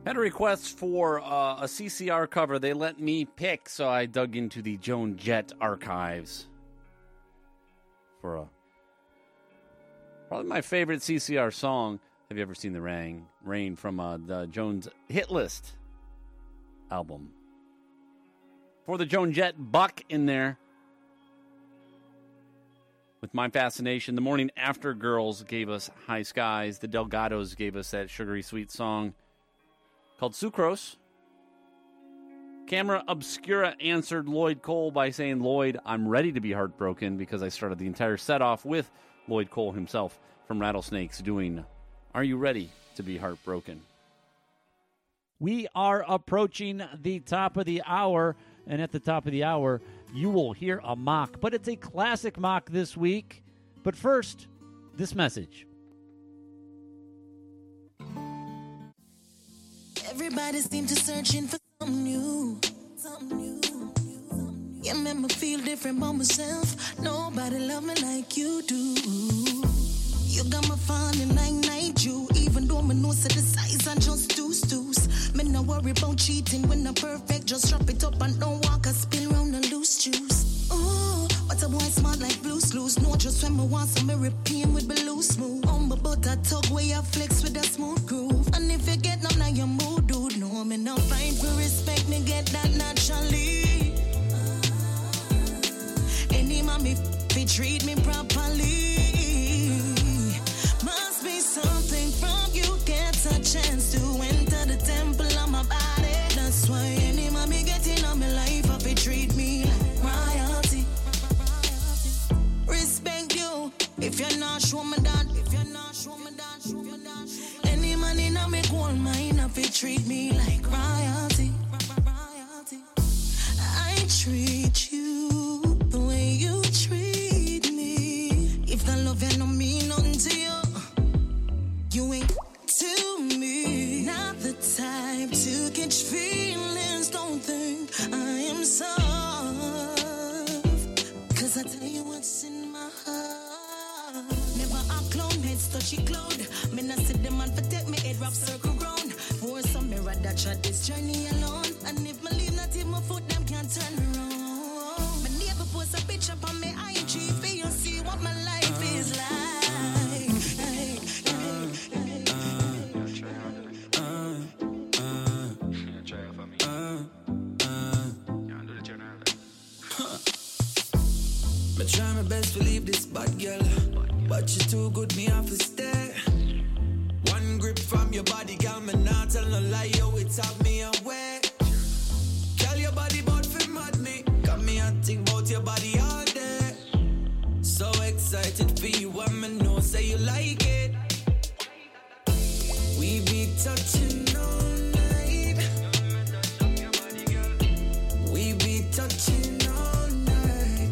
Had a request for a CCR cover. They let me pick, so I dug into the Joan Jett archives for probably my favorite CCR song. Have you ever seen the Rain from the Joan's Hit List album? For the Joan Jett Buck in there. With My Fascination. The Morning After Girls gave us High Skies. The Delgados gave us that sugary sweet song called Sucrose. Camera Obscura answered Lloyd Cole by saying, Lloyd, I'm ready to be heartbroken, because I started the entire set off with Lloyd Cole himself from Rattlesnakes doing Are You Ready to Be Heartbroken? We are approaching the top of the hour, and at the top of the hour, you will hear a mock, but it's a classic mock this week. But first, this message. Everybody seems to searching for something new. Yeah, make me feel different about myself. Nobody love me like you do. You got me falling like night dew. Even though my nose at the size and just deuce. Me no worry about cheating when I'm perfect. Just drop it up and don't walk. I spin round and loose juice. Oh, what a boy smart like blues loose. No, just when me want some me repeat with blue smooth. On my butt I tug where you flex with a smooth groove. And if you get none of your mood, dude, no, me no fight for respect. Me get that naturally. Any mommy fi treat me properly. Must be something from you gets a chance to enter the temple of my body. That's why any mommy getting on my life, I fi treat me like royalty. Respect you if you're not show me that. Any man in a me gold mine, I fi treat me like royalty. I treat you the way you treat me. If the love you no mean nothing to you, you ain't to me. Not the type to catch feelings, don't think I am soft. Cause I tell you what's in my heart. Never a clown, heads touchy cloud. Me not sit them man for take me head wrap circle round. For some me rather try this journey alone. And if me leave not in my foot, them can't turn around. Me never post a picture on me IG for you see what my life is like. Me try my best to leave this bad girl, but she too good, me have to stay. One grip from your body, girl, me not tell no lie, yo, it's have me away. Girl, your body bout for mad me, got me a think about your body all day. So excited for you, and me know say you like it. We be touching all night. We be touching all night.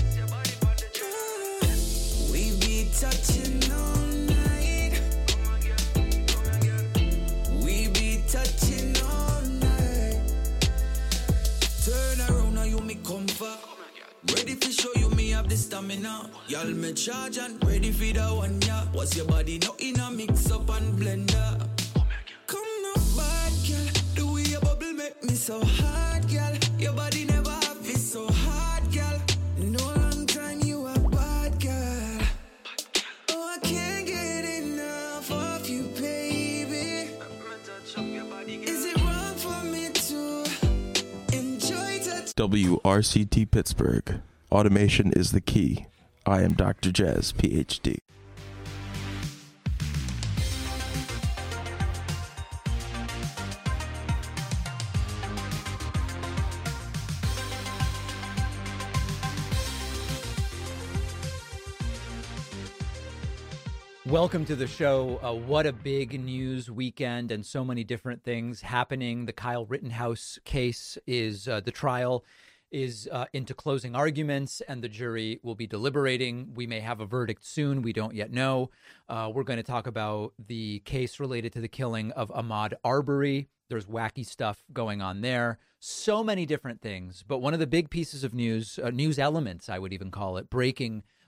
We be touching all night. We be touching all night. Turn around, now you me comfort. Ready to show you me have the stamina. Y'all me charge and ready for the one, yeah. What's your body now in a mix up and blender? Come now, bad girl. The way your bubble make me so hard, girl. Your body never have it so hard, girl. No long time you a bad girl. Oh, I can't get enough of you, baby. Is it wrong for me to enjoy that? WRCT Pittsburgh. Automation is the key. I am Dr. Jazz, PhD. Welcome to the show. What a big news weekend and so many different things happening. The Kyle Rittenhouse case is, the trial is into closing arguments and the jury will be deliberating. We may have a verdict soon. We don't yet know. We're going to talk about the case related to the killing of Ahmaud Arbery. There's wacky stuff going on there. So many different things. But one of the big pieces of news, news elements, I would even call it, breaking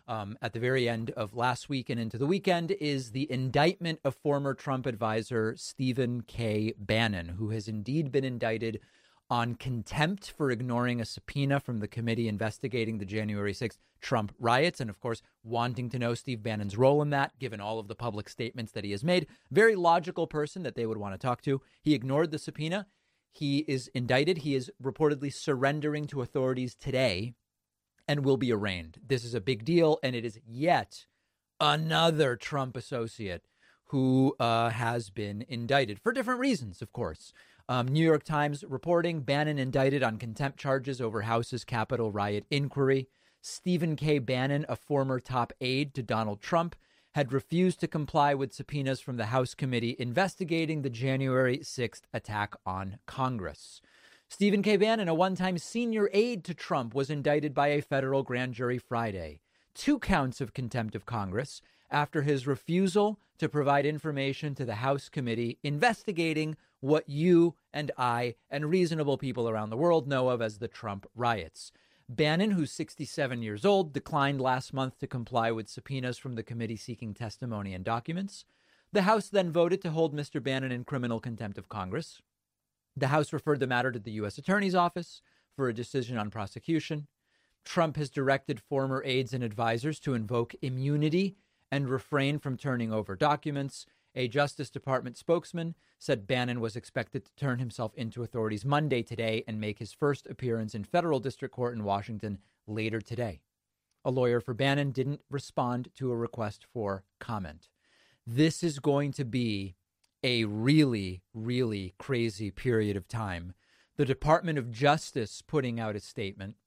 at the very end of last week and into the weekend, is the indictment of former Trump advisor Stephen K. Bannon, who has indeed been indicted on contempt for ignoring a subpoena from the committee investigating the January 6th Trump riots. And of course, wanting to know Steve Bannon's role in that, given all of the public statements that he has made. Very logical person that they would want to talk to. He ignored the subpoena. He is indicted. He is reportedly surrendering to authorities today and will be arraigned. This is a big deal. And it is yet another Trump associate who has been indicted for different reasons, of course. New York Times reporting Bannon indicted on contempt charges over House's Capitol riot inquiry. Stephen K. Bannon, a former top aide to Donald Trump, had refused to comply with subpoenas from the House committee investigating the January 6th attack on Congress. Stephen K. Bannon, a one-time senior aide to Trump, was indicted by a federal grand jury Friday. 2 counts of contempt of Congress after his refusal to provide information to the House committee investigating what you and I and reasonable people around the world know of as the Trump riots. Bannon, who's 67 years old, declined last month to comply with subpoenas from the committee seeking testimony and documents. The House then voted to hold Mr. Bannon in criminal contempt of Congress. The House referred the matter to the U.S. Attorney's Office for a decision on prosecution. Trump has directed former aides and advisors to invoke immunity and refrain from turning over documents. A Justice Department spokesman said Bannon was expected to turn himself into authorities Monday today and make his first appearance in federal district court in Washington later today. A lawyer for Bannon didn't respond to a request for comment. This is going to be a really, really crazy period of time. The Department of Justice putting out a statement,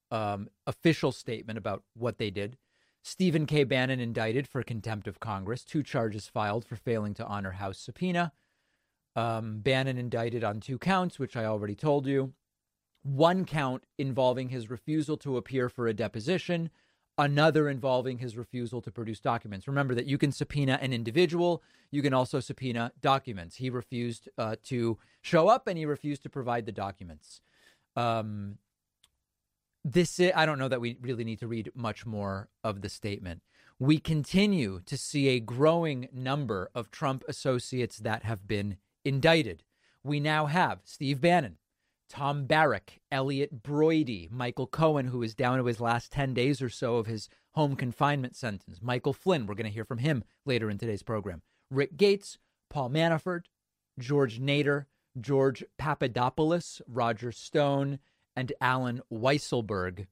official statement about what they did. Stephen K. Bannon indicted for contempt of Congress, 2 charges filed for failing to honor House subpoena. Bannon indicted on 2 counts, which I already told you. 1 count involving his refusal to appear for a deposition, another involving his refusal to produce documents. Remember that you can subpoena an individual. You can also subpoena documents. He refused to show up and he refused to provide the documents. I don't know that we really need to read much more of the statement. We continue to see a growing number of Trump associates that have been indicted. We now have Steve Bannon, Tom Barrack, Elliot Broidy, Michael Cohen, who is down to his last 10 days or so of his home confinement sentence, Michael Flynn, we're going to hear from him later in today's program, Rick Gates, Paul Manafort, George Nader, George Papadopoulos, Roger Stone, and Alan Weisselberg.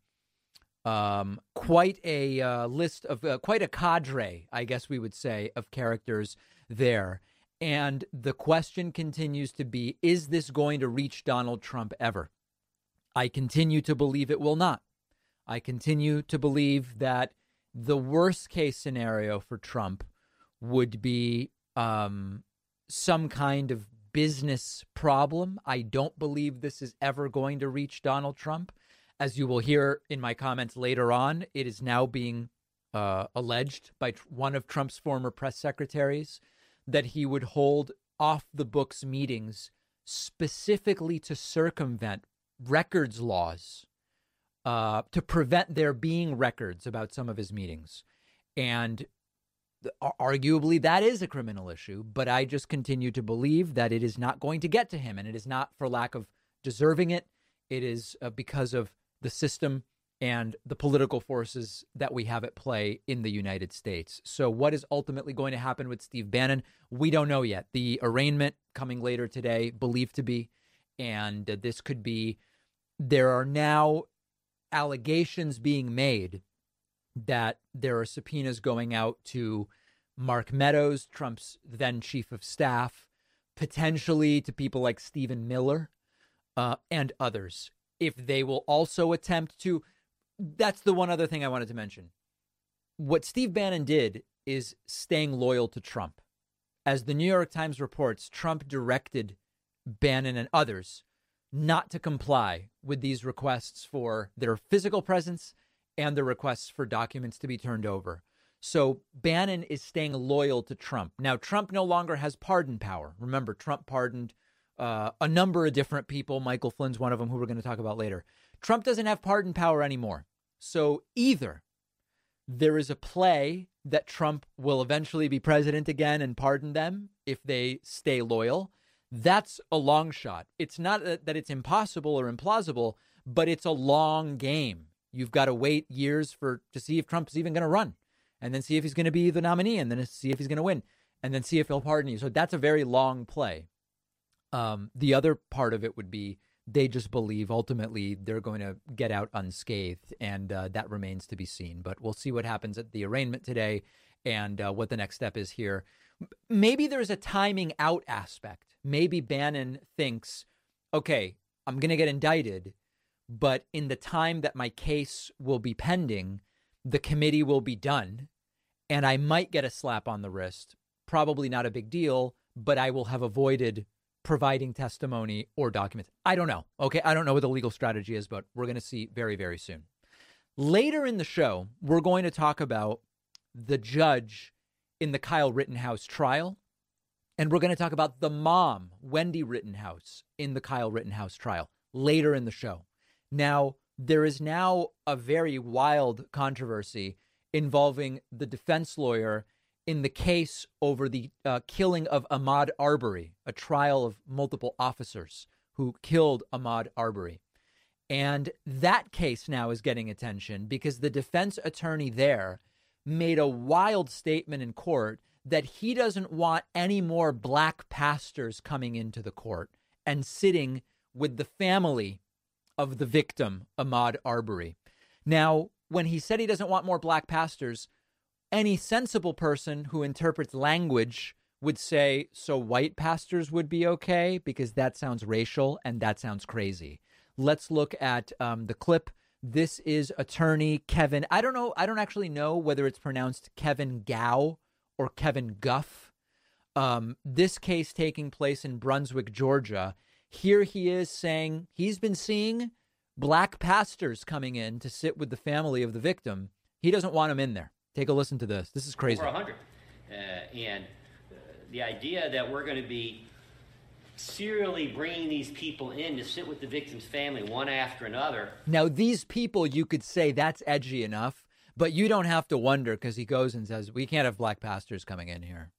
Quite a list of quite a cadre, I guess we would say, of characters there. And the question continues to be, is this going to reach Donald Trump ever? I continue to believe it will not. I continue to believe that the worst case scenario for Trump would be some kind of business problem. I don't believe this is ever going to reach Donald Trump. As you will hear in my comments later on, it is now being alleged by one of Trump's former press secretaries that he would hold off-the-books meetings specifically to circumvent records laws, to prevent there being records about some of his meetings. And arguably, that is a criminal issue, but I just continue to believe that it is not going to get to him, and it is not for lack of deserving it. It is because of the system and the political forces that we have at play in the United States. So what is ultimately going to happen with Steve Bannon? We don't know yet. The arraignment coming later today, believed to be, and this could be, there are now allegations being made that there are subpoenas going out to Mark Meadows, Trump's then chief of staff, potentially to people like Stephen Miller and others. If they will also attempt to, that's the one other thing I wanted to mention. What Steve Bannon did is staying loyal to Trump. As the New York Times reports, Trump directed Bannon and others not to comply with these requests for their physical presence and the requests for documents to be turned over. So Bannon is staying loyal to Trump. Now, Trump no longer has pardon power. Remember, Trump pardoned a number of different people. Michael Flynn's one of them, who we're going to talk about later. Trump doesn't have pardon power anymore. So either There is a play that Trump will eventually be president again and pardon them if they stay loyal. That's a long shot. It's not that it's impossible or implausible, but it's a long game. You've got to wait years to see if Trump's even going to run, and then see if he's going to be the nominee, and then see if he's going to win, and then see if he'll pardon you. So that's a very long play. The other part of it would be they just believe ultimately they're going to get out unscathed, and that remains to be seen. But we'll see what happens at the arraignment today and what the next step is here. Maybe there's a timing out aspect. Maybe Bannon thinks, okay, I'm going to get indicted, but in the time that my case will be pending, the committee will be done, and I might get a slap on the wrist. Probably not a big deal, but I will have avoided providing testimony or documents. I don't know. Okay, I don't know what the legal strategy is, but we're going to see very, very soon. Later in the show, we're going to talk about the judge in the Kyle Rittenhouse trial, and we're going to talk about the mom, Wendy Rittenhouse, in the Kyle Rittenhouse trial later in the show. Now, there is now a very wild controversy involving the defense lawyer in the case over the killing of Ahmaud Arbery, a trial of multiple officers who killed Ahmaud Arbery. And that case now is getting attention because the defense attorney there made a wild statement in court that he doesn't want any more black pastors coming into the court and sitting with the family of the victim, Ahmaud Arbery. Now, when he said he doesn't want more black pastors, any sensible person who interprets language would say, so white pastors would be okay, because that sounds racial and that sounds crazy. Let's look at the clip. This is attorney Kevin. I don't actually know whether it's pronounced Kevin Gao or Kevin Guff. This case taking place in Brunswick, Georgia. Here he is saying he's been seeing black pastors coming in to sit with the family of the victim. He doesn't want them in there. Take a listen to this. This is crazy. Over 100. And the idea that we're going to be serially bringing these people in to sit with the victim's family one after another. Now, these people, you could say that's edgy enough, but you don't have to wonder because he goes and says, we can't have black pastors coming in here.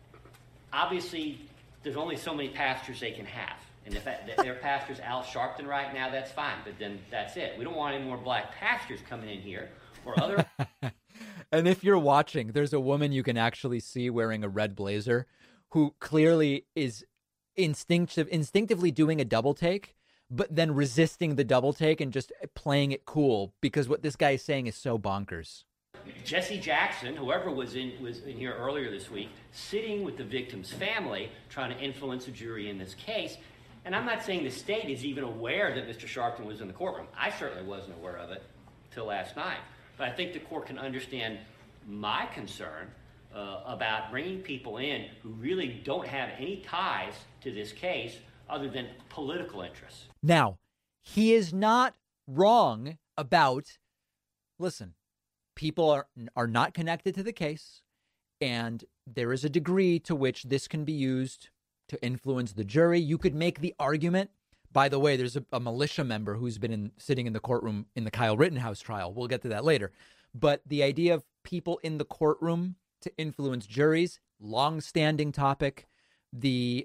Obviously, there's only so many pastors they can have. And if their pastor's Al Sharpton right now, that's fine. But then that's it. We don't want any more black pastors coming in here or other. And if you're watching, there's a woman you can actually see wearing a red blazer who clearly is instinctively doing a double take, but then resisting the double take and just playing it cool because what this guy is saying is so bonkers. Jesse Jackson, whoever was in here earlier this week, sitting with the victim's family, trying to influence a jury in this case. And I'm not saying the state is even aware that Mr. Sharpton was in the courtroom. I certainly wasn't aware of it till last night. But I think the court can understand my concern about bringing people in who really don't have any ties to this case other than political interests. Now, he is not wrong about, listen, people are not connected to the case, and there is a degree to which this can be used to influence the jury. You could make the argument. By the way, there's a militia member who's been sitting in the courtroom in the Kyle Rittenhouse trial. We'll get to that later. But the idea of people in the courtroom to influence juries, long-standing topic. There's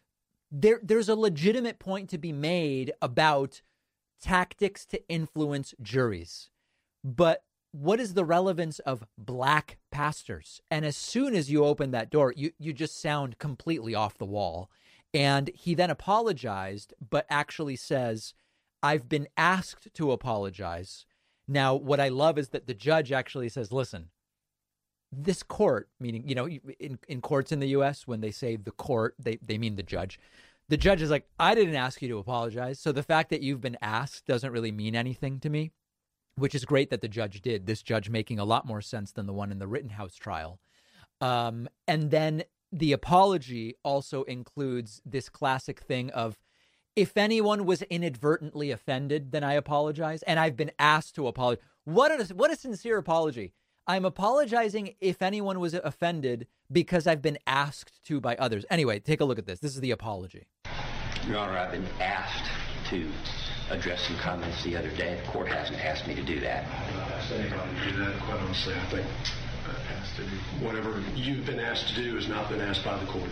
a legitimate point to be made about tactics to influence juries. But what is the relevance of black pastors? And as soon as you open that door, you just sound completely off the wall. And he then apologized, but actually says, I've been asked to apologize. Now, what I love is that the judge actually says, listen, this court, meaning, in courts in the U.S., when they say the court, they mean the judge. The judge is like, I didn't ask you to apologize. So the fact that you've been asked doesn't really mean anything to me, which is great that the judge did. This judge making a lot more sense than the one in the Rittenhouse trial. And then the apology also includes this classic thing of, if anyone was inadvertently offended, then I apologize. And I've been asked to apologize. What a sincere apology. I'm apologizing if anyone was offended because I've been asked to by others. Anyway, take a look at this. This is the apology. Your Honor, I've been asked to address some comments the other day. The court hasn't asked me to do that. I'm not asked anybody to do that, quite honestly. I think whatever you've been asked to do has not been asked by the court.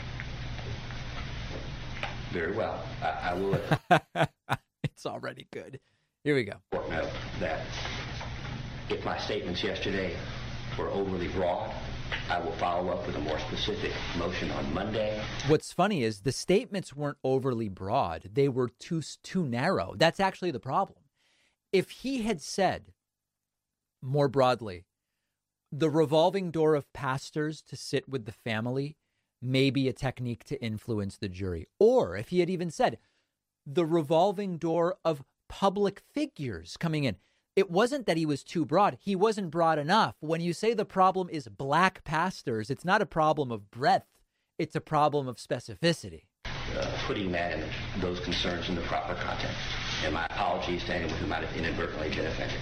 Very well. I will It's already good. Here we go. note that if my statements yesterday were overly broad, I will follow up with a more specific motion on Monday. What's funny is the statements weren't overly broad. They were too narrow. That's actually the problem. If he had said more broadly, the revolving door of pastors to sit with the family may be a technique to influence the jury. Or if he had even said the revolving door of public figures coming in. It wasn't that he was too broad. He wasn't broad enough. When you say the problem is black pastors, it's not a problem of breadth. It's a problem of specificity. Putting that and those concerns in the proper context. And my apologies to anyone who might have inadvertently been offended.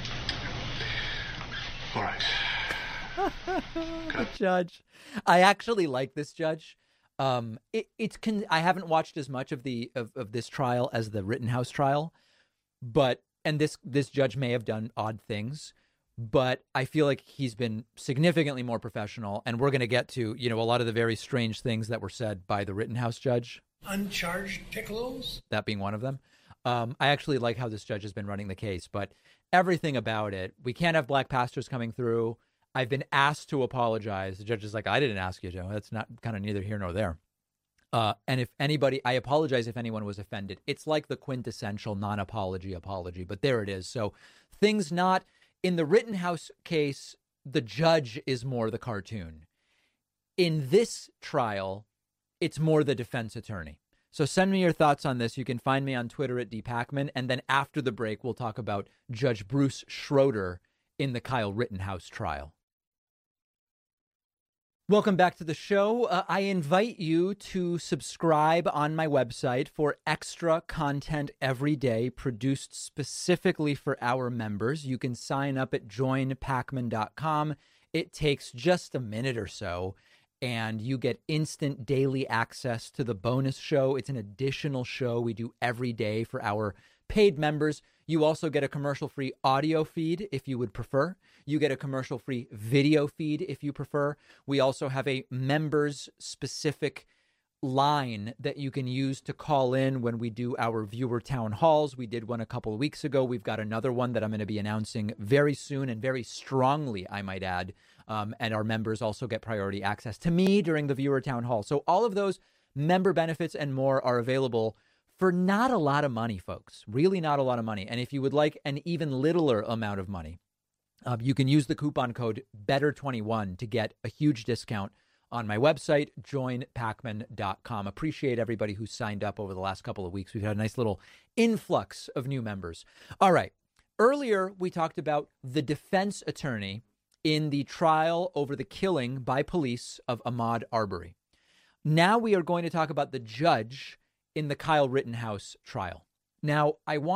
All right. The judge. I actually like this judge. I haven't watched as much of this trial as the Rittenhouse trial, and this judge may have done odd things, but I feel like he's been significantly more professional. And we're going to get to, a lot of the very strange things that were said by the Rittenhouse judge. Uncharged piccolos? That being one of them. I actually like how this judge has been running the case, but everything about it, we can't have black pastors coming through. I've been asked to apologize. The judge is like, I didn't ask you to. That's not kind of neither here nor there. And if anybody, I apologize if anyone was offended. It's like the quintessential non-apology apology, but there it is. So things not in the Rittenhouse case, the judge is more the cartoon. In this trial, it's more the defense attorney. So send me your thoughts on this. You can find me on Twitter at @dpacman. And then after the break, we'll talk about Judge Bruce Schroeder in the Kyle Rittenhouse trial. Welcome back to the show. I invite you to subscribe on my website for extra content every day produced specifically for our members. You can sign up at joinpacman.com. It takes just a minute or so, and you get instant daily access to the bonus show. It's an additional show we do every day for our paid members. You also get a commercial-free audio feed if you would prefer. You get a commercial-free video feed if you prefer. We also have a members-specific line that you can use to call in when we do our viewer town halls. We did one a couple of weeks ago. We've got another one that I'm going to be announcing very soon and very strongly, I might add. And our members also get priority access to me during the viewer town hall. So all of those member benefits and more are available for not a lot of money, folks. Really not a lot of money. And if you would like an even littler amount of money, you can use the coupon code BETTER21 to get a huge discount on my website, joinpacman.com. Appreciate everybody who signed up over the last couple of weeks. We've had a nice little influx of new members. All right. Earlier, we talked about the defense attorney in the trial over the killing by police of Ahmaud Arbery. Now we are going to talk about the judge in the Kyle Rittenhouse trial. Now,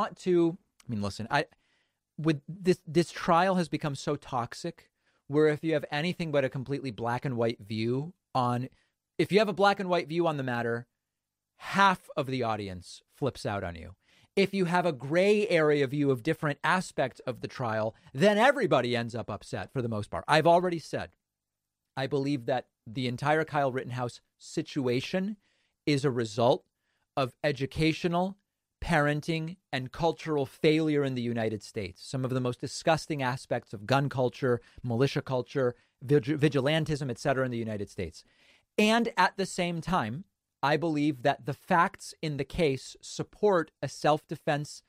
listen, with this trial has become so toxic where if you have anything but a completely black and white view if you have a black and white view on the matter, half of the audience flips out on you. If you have a gray area view of different aspects of the trial, then everybody ends up upset for the most part. I've already said, I believe that the entire Kyle Rittenhouse situation is a result of educational, parenting, and cultural failure in the United States. Some of the most disgusting aspects of gun culture, militia culture, vigilantism, etc. in the United States. And at the same time, I believe that the facts in the case support a self-defense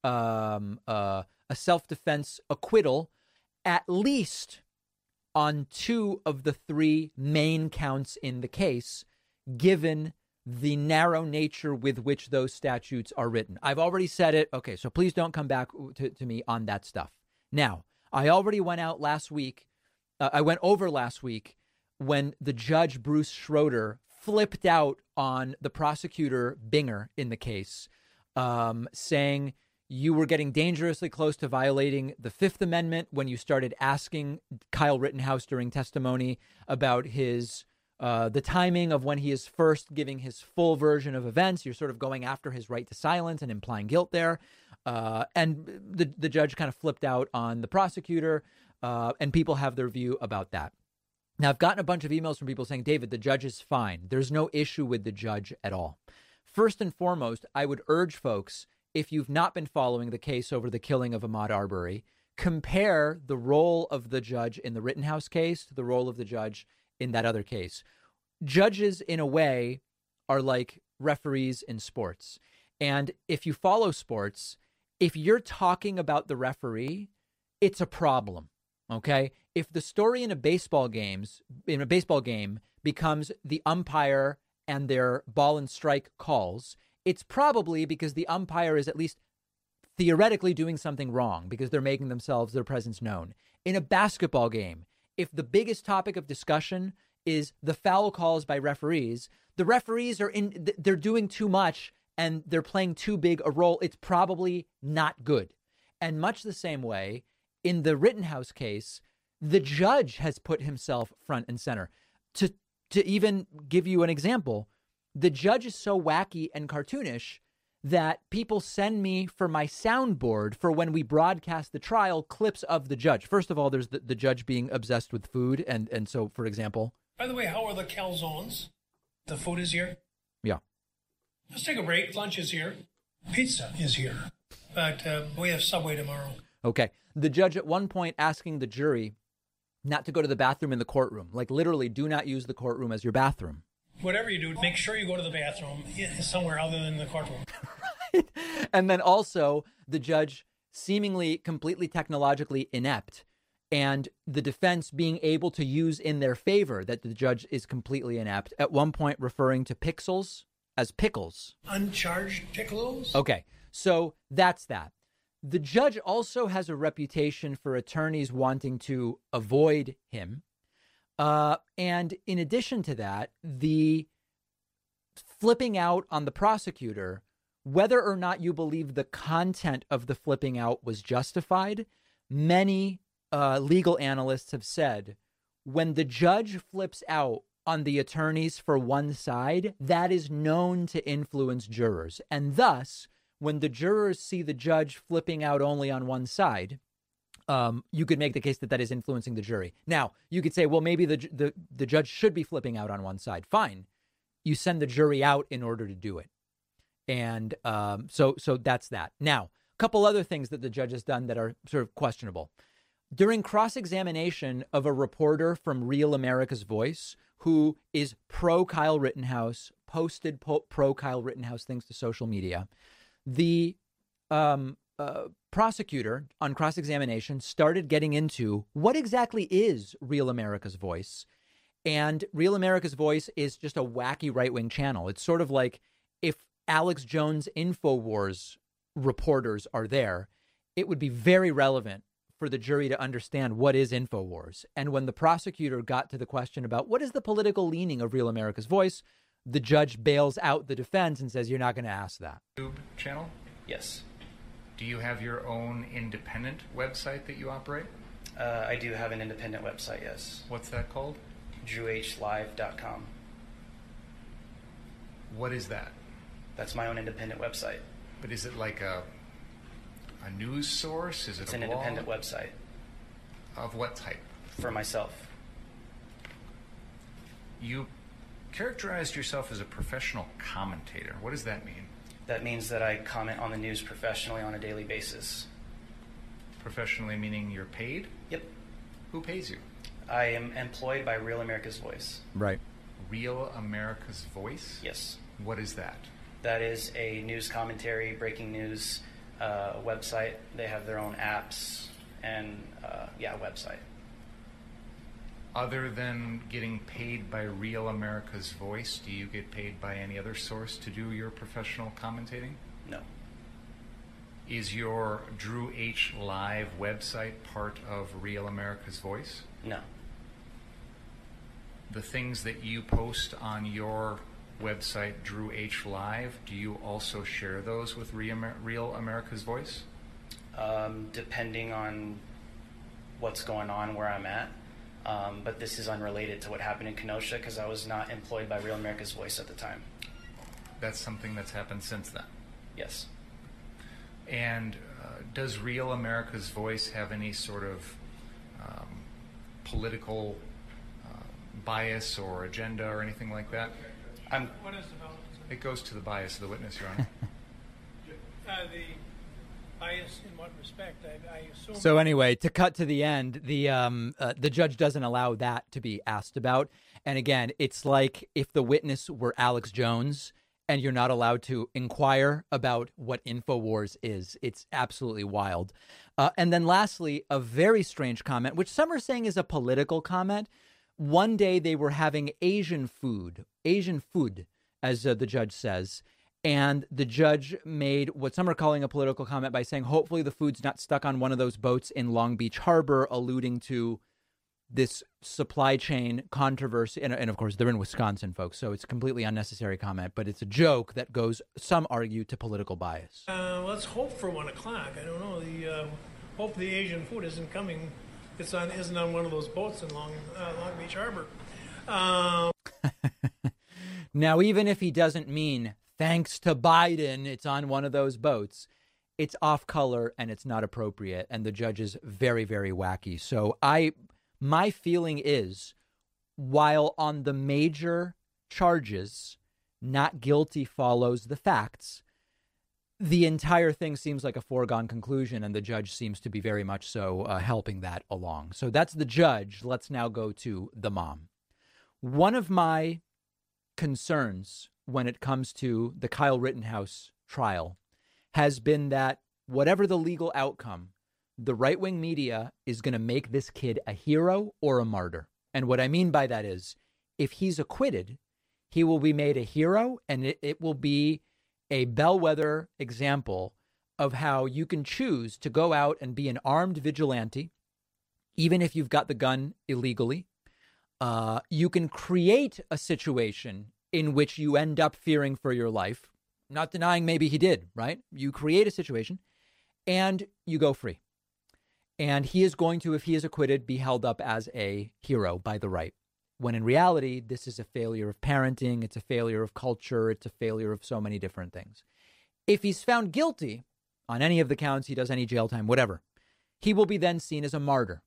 acquittal, at least on 2 of the 3 main counts in the case, given the narrow nature with which those statutes are written. I've already said it. Okay, so please don't come back to me on that stuff. Now, I already went over last week when the judge, Bruce Schroeder, flipped out on the prosecutor, Binger, in the case, saying you were getting dangerously close to violating the Fifth Amendment when you started asking Kyle Rittenhouse during testimony about his the timing of when he is first giving his full version of events. You're sort of going after his right to silence and implying guilt there. And the judge kind of flipped out on the prosecutor, and people have their view about that. Now, I've gotten a bunch of emails from people saying, David, the judge is fine. There's no issue with the judge at all. First and foremost, I would urge folks, if you've not been following the case over the killing of Ahmaud Arbery, compare the role of the judge in the Rittenhouse case to the role of the judge in that other case. Judges, in a way, are like referees in sports. And if you follow sports, if you're talking about the referee, it's a problem. Okay? If the story in a baseball game becomes the umpire and their ball and strike calls, it's probably because the umpire is at least theoretically doing something wrong because they're making their presence known. In a basketball game, if the biggest topic of discussion is the foul calls by referees, the referees they're doing too much and they're playing too big a role. It's probably not good. And much the same way, in the Rittenhouse case, the judge has put himself front and center. To even give you an example, the judge is so wacky and cartoonish that people send me for my soundboard for when we broadcast the trial clips of the judge. First of all, there's the judge being obsessed with food. And so, for example. By the way, how are the calzones? The food is here? Yeah. Let's take a break. Lunch is here. Pizza is here. But we have Subway tomorrow. Okay. The judge at one point asking the jury not to go to the bathroom in the courtroom. Like literally, do not use the courtroom as your bathroom. Whatever you do, make sure you go to the bathroom somewhere other than the courtroom. Right. And then also the judge seemingly completely technologically inept and the defense being able to use in their favor that the judge is completely inept, at one point referring to pixels as pickles. Uncharged pickles? Okay, so that's that. The judge also has a reputation for attorneys wanting to avoid him. And in addition to that, the flipping out on the prosecutor, whether or not you believe the content of the flipping out was justified, many legal analysts have said when the judge flips out on the attorneys for one side, that is known to influence jurors. And thus, when the jurors see the judge flipping out only on one side, you could make the case that that is influencing the jury. Now, you could say, well, maybe the judge should be flipping out on one side. Fine. You send the jury out in order to do it. And so that's that. Now, a couple other things that the judge has done that are sort of questionable. During cross-examination of a reporter from Real America's Voice, who is pro-Kyle Rittenhouse, posted pro-Kyle Rittenhouse things to social media, the prosecutor on cross-examination started getting into what exactly is Real America's Voice. And Real America's Voice is just a wacky right-wing channel. It's sort of like if Alex Jones InfoWars reporters are there, it would be very relevant for the jury to understand what is InfoWars. And when the prosecutor got to the question about what is the political leaning of Real America's Voice, the judge bails out the defense and says, you're not going to ask that. YouTube channel? Yes. Do you have your own independent website that you operate? I do have an independent website, yes. What's that called? DrewHLive.com. What is that? That's my own independent website. But is it like a news source? Is it it's a an blog? Independent website. Of what type? For myself. You characterized yourself as a professional commentator. What does that mean? That means that I comment on the news professionally on a daily basis. Professionally meaning you're paid? Yep. Who pays you? I am employed by Real America's Voice. Right. Real America's Voice? Yes. What is that? That is a news commentary, breaking news website. They have their own apps and, website. Other than getting paid by Real America's Voice, do you get paid by any other source to do your professional commentating? No. Is your Drew H. Live website part of Real America's Voice? No. The things that you post on your website, Drew H. Live, do you also share those with Real America's Voice? Depending on what's going on where I'm at. But this is unrelated to what happened in Kenosha because I was not employed by Real America's Voice at the time. That's something that's happened since then? Yes. And does Real America's Voice have any sort of political bias or agenda or anything like that? What is the bias? It goes to the bias of the witness, Your Honor. The bias in what respect? I assume. So anyway, to cut to the end, the judge doesn't allow that to be asked about. And again, it's like if the witness were Alex Jones and you're not allowed to inquire about what InfoWars is. It's absolutely wild. And then lastly, a very strange comment, which some are saying is a political comment. One day they were having Asian food, as the judge says. And the judge made what some are calling a political comment by saying, hopefully the food's not stuck on one of those boats in Long Beach Harbor, alluding to this supply chain controversy. And of course, they're in Wisconsin, folks, so it's a completely unnecessary comment. But it's a joke that goes, some argue, to political bias. Let's hope for 1 o'clock. I don't know. Hope the Asian food isn't coming. Isn't on one of those boats in Long Beach Harbor. Now, even if he doesn't mean thanks to Biden, it's on one of those boats, it's off color and it's not appropriate. And the judge is very, very wacky. So my feeling is, while on the major charges, not guilty follows the facts, the entire thing seems like a foregone conclusion, and the judge seems to be very much so helping that along. So that's the judge. Let's now go to the mom. One of my concerns when it comes to the Kyle Rittenhouse trial has been that whatever the legal outcome, the right-wing media is going to make this kid a hero or a martyr. And what I mean by that is, if he's acquitted, he will be made a hero, and it will be a bellwether example of how you can choose to go out and be an armed vigilante, even if you've got the gun illegally. You can create a situation in which you end up fearing for your life, not denying maybe he did, right? You create a situation and you go free. And he is going to, if he is acquitted, be held up as a hero by the right. When in reality, this is a failure of parenting. It's a failure of culture. It's a failure of so many different things. If he's found guilty on any of the counts, he does any jail time, whatever, he will be then seen as a martyr.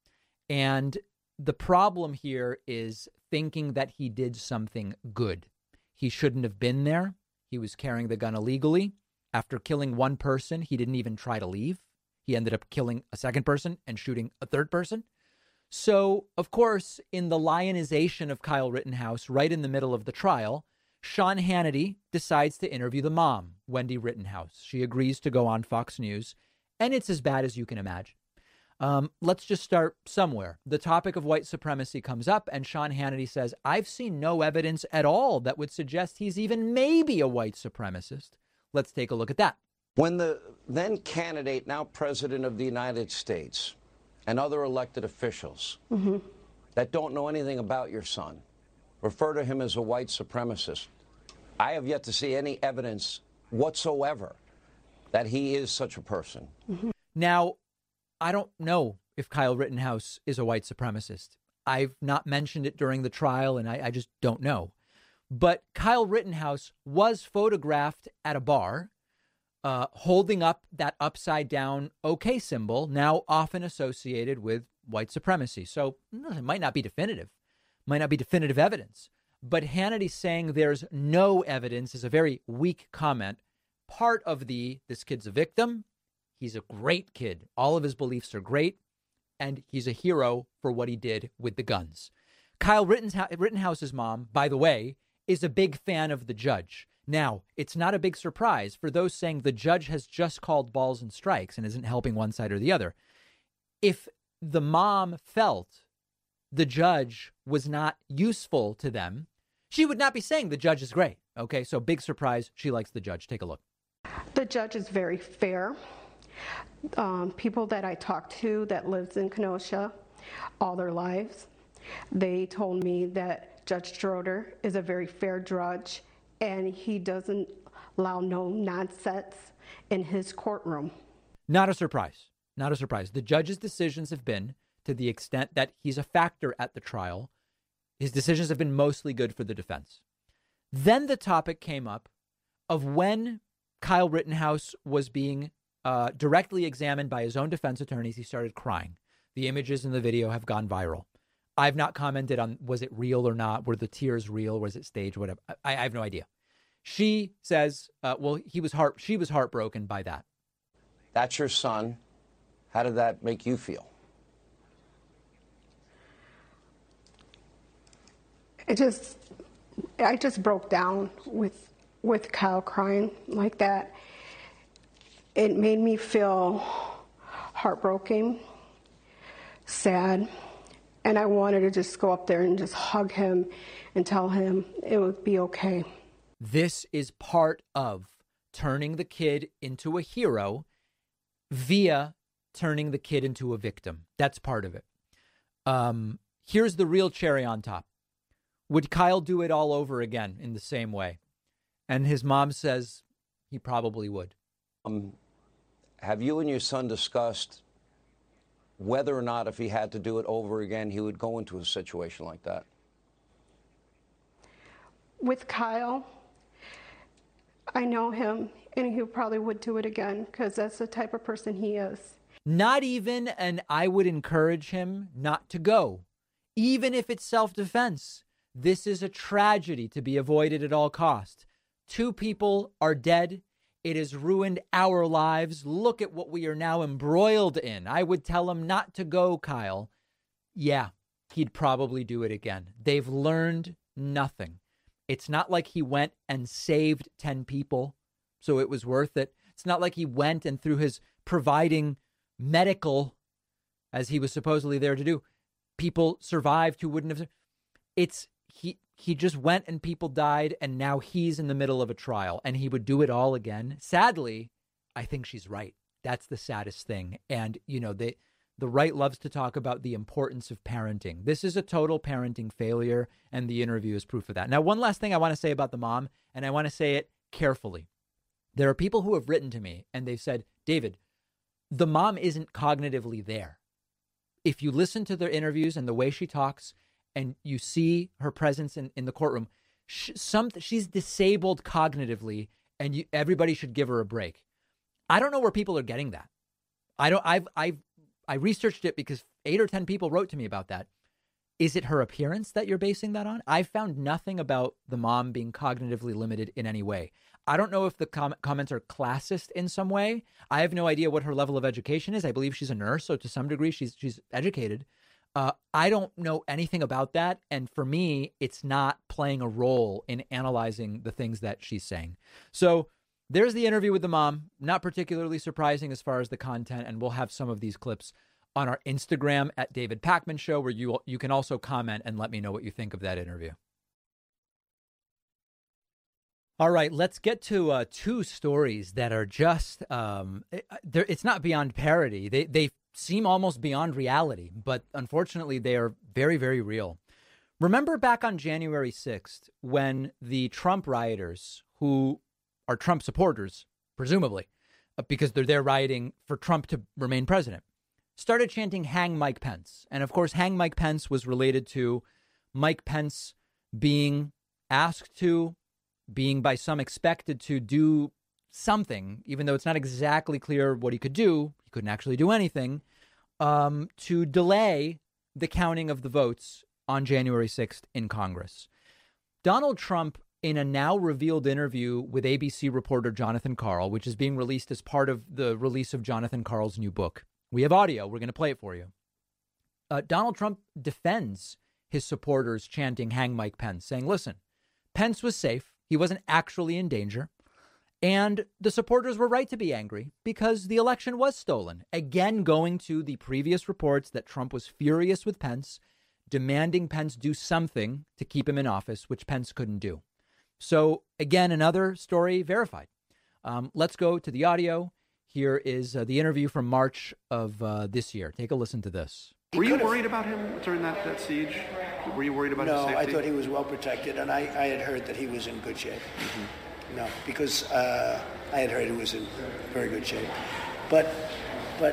And the problem here is thinking that he did something good. He shouldn't have been there. He was carrying the gun illegally. After killing one person, he didn't even try to leave. He ended up killing a second person and shooting a third person. So, of course, in the lionization of Kyle Rittenhouse, right in the middle of the trial, Sean Hannity decides to interview the mom, Wendy Rittenhouse. She agrees to go on Fox News, and it's as bad as you can imagine. Let's just start somewhere. The topic of white supremacy comes up, and Sean Hannity says, I've seen no evidence at all that would suggest he's even maybe a white supremacist. Let's take a look at that. When the then candidate, now president of the United States, and other elected officials that don't know anything about your son refer to him as a white supremacist, I have yet to see any evidence whatsoever that he is such a person. Now, I don't know if Kyle Rittenhouse is a white supremacist. I've not mentioned it during the trial, and I just don't know. But Kyle Rittenhouse was photographed at a bar holding up that upside down OK symbol, now often associated with white supremacy. So it might not be definitive, might not be definitive evidence. But Hannity saying there's no evidence is a very weak comment. Part of this kid's a victim. He's a great kid. All of his beliefs are great. And he's a hero for what he did with the guns. Kyle Rittenhouse's mom, by the way, is a big fan of the judge. Now, it's not a big surprise for those saying the judge has just called balls and strikes and isn't helping one side or the other. If the mom felt the judge was not useful to them, she would not be saying the judge is great. Okay, so big surprise. She likes the judge. Take a look. The judge is very fair. People that I talked to that lives in Kenosha all their lives, they told me that Judge Schroeder is a very fair judge, and he doesn't allow no nonsense in his courtroom. Not a surprise. Not a surprise. The judge's decisions have been to the extent that he's a factor at the trial. His decisions have been mostly good for the defense. Then the topic came up of when Kyle Rittenhouse was being directly examined by his own defense attorneys, he started crying. The images in the video have gone viral. I've not commented on, was it real or not? Were the tears real? Was it staged? Whatever. I have no idea. She says, she was heartbroken by that. That's your son. How did that make you feel? I just broke down with Kyle crying like that. It made me feel heartbroken, sad, and I wanted to just go up there and just hug him and tell him it would be okay. This is part of turning the kid into a hero via turning the kid into a victim. That's part of it. Here's the real cherry on top. Would Kyle do it all over again in the same way? And his mom says he probably would. Have you and your son discussed whether or not if he had to do it over again, he would go into a situation like that? With Kyle, I know him, and he probably would do it again because that's the type of person he is. Not even, and I would encourage him not to go, even if it's self-defense. This is a tragedy to be avoided at all costs. 2 people are dead. It has ruined our lives. Look at what we are now embroiled in. I would tell him not to go, Kyle. Yeah, he'd probably do it again. They've learned nothing. It's not like he went and saved 10 people, so it was worth it. It's not like he went and through his providing medical, as he was supposedly there to do, people survived who wouldn't have. He just went and people died, and now he's in the middle of a trial, and he would do it all again. Sadly, I think she's right. That's the saddest thing. And, you know, the right loves to talk about the importance of parenting. This is a total parenting failure, and the interview is proof of that. Now, one last thing I want to say about the mom, and I want to say it carefully. There are people who have written to me, and they've said, David, the mom isn't cognitively there. If you listen to their interviews and the way she talks, and you see her presence in the courtroom, she's disabled cognitively, and everybody should give her a break. I don't know where people are getting that. I researched it because 8 or 10 people wrote to me about that. Is it her appearance that you're basing that on? I found nothing about the mom being cognitively limited in any way. I don't know if the comments are classist in some way. I have no idea what her level of education is. I believe she's a nurse, so to some degree she's educated. I don't know anything about that. And for me, it's not playing a role in analyzing the things that she's saying. So there's the interview with the mom. Not particularly surprising as far as the content. And we'll have some of these clips on our Instagram at David Pakman Show, where you can also comment and let me know what you think of that interview. All right, let's get to 2 stories that are just, it's not beyond parody. They seem almost beyond reality, but unfortunately they are very, very real. Remember back on January 6th when the Trump rioters, who are Trump supporters, presumably, because they're there rioting for Trump to remain president, started chanting, "Hang Mike Pence." And of course, "Hang Mike Pence" was related to Mike Pence being asked to, being by some expected to do something, even though it's not exactly clear what he could do. He couldn't actually do anything, to delay the counting of the votes on January 6th in Congress. Donald Trump, in a now revealed interview with ABC reporter Jonathan Karl, which is being released as part of the release of Jonathan Karl's new book. We have audio. We're going to play it for you. Donald Trump defends his supporters chanting, "Hang Mike Pence," saying, listen, Pence was safe. He wasn't actually in danger. And the supporters were right to be angry because the election was stolen. Again, going to the previous reports that Trump was furious with Pence, demanding Pence do something to keep him in office, which Pence couldn't do. So again, another story verified. Let's go to the audio. Here is the interview from March of this year. Take a listen to this. Were you worried about him during that siege? Were you worried about his safety? No, I thought he was well protected, and I had heard that he was in good shape. Mm-hmm. No, because I had heard he was in very good shape. But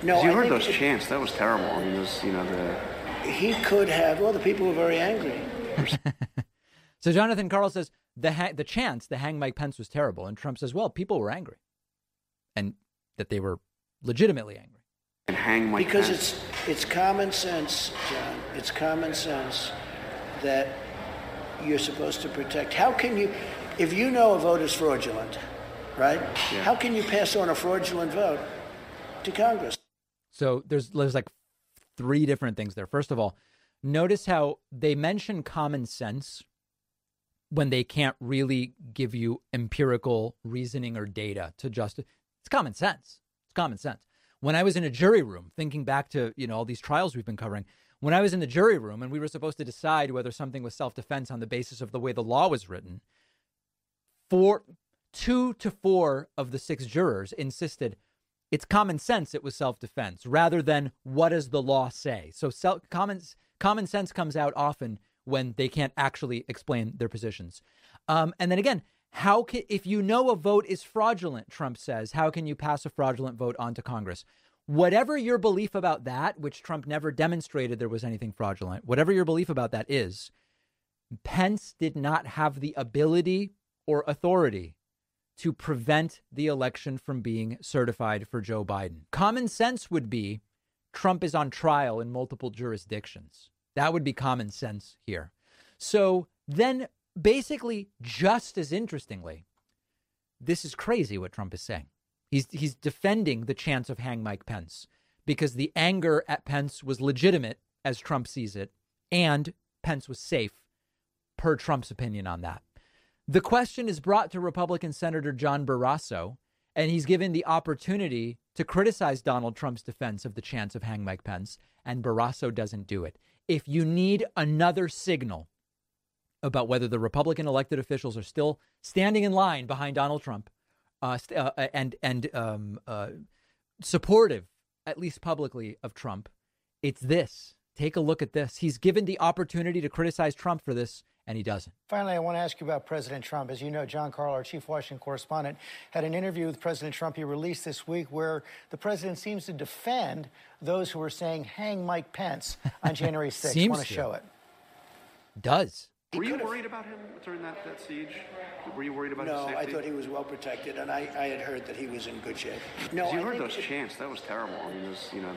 No, you I heard think those chants. That was terrible. I mean, he could have. Well, the people were very angry. So Jonathan Karl says the chants, the hang Mike Pence was terrible. And Trump says, well, people were angry and that they were legitimately angry. And hang Mike Because Pence. it's common sense, John. It's common sense that you're supposed to protect. How can you, if you know a vote is fraudulent, right? Yeah. How can you pass on a fraudulent vote to Congress? So there's like three different things there. First of all, notice how they mention common sense when they can't really give you empirical reasoning or data to justify. It's common sense. It's common sense. When I was in a jury room, thinking back to, all these trials we've been covering, when I was in the jury room and we were supposed to decide whether something was self-defense on the basis of the way the law was written, 2 to 4 of the 6 jurors insisted it's common sense it was self-defense rather than what does the law say. So common sense comes out often when they can't actually explain their positions. And then again, if you know a vote is fraudulent, Trump says, how can you pass a fraudulent vote onto Congress? Whatever your belief about that, which Trump never demonstrated there was anything fraudulent, whatever your belief about that is, Pence did not have the ability or authority to prevent the election from being certified for Joe Biden. Common sense would be Trump is on trial in multiple jurisdictions. That would be common sense here. So then basically, just as interestingly, this is crazy what Trump is saying. He's defending the chance of hang Mike Pence because the anger at Pence was legitimate as Trump sees it, and Pence was safe per Trump's opinion on that. The question is brought to Republican Senator John Barrasso, and he's given the opportunity to criticize Donald Trump's defense of the chance of hang Mike Pence, and Barrasso doesn't do it. If you need another signal about whether the Republican elected officials are still standing in line behind Donald Trump and supportive, at least publicly, of Trump, it's this. Take a look at this. He's given the opportunity to criticize Trump for this, and he doesn't. Finally, I want to ask you about President Trump. As you know, John Karl, our chief Washington correspondent, had an interview with President Trump he released this week where the president seems to defend those who are saying hang Mike Pence on January 6th. I want to show it. Does. Were you worried about him during that siege? Were you worried about his safety? No, I thought he was well protected, and I had heard that he was in good shape. No, you heard those chants. That was terrible. I mean,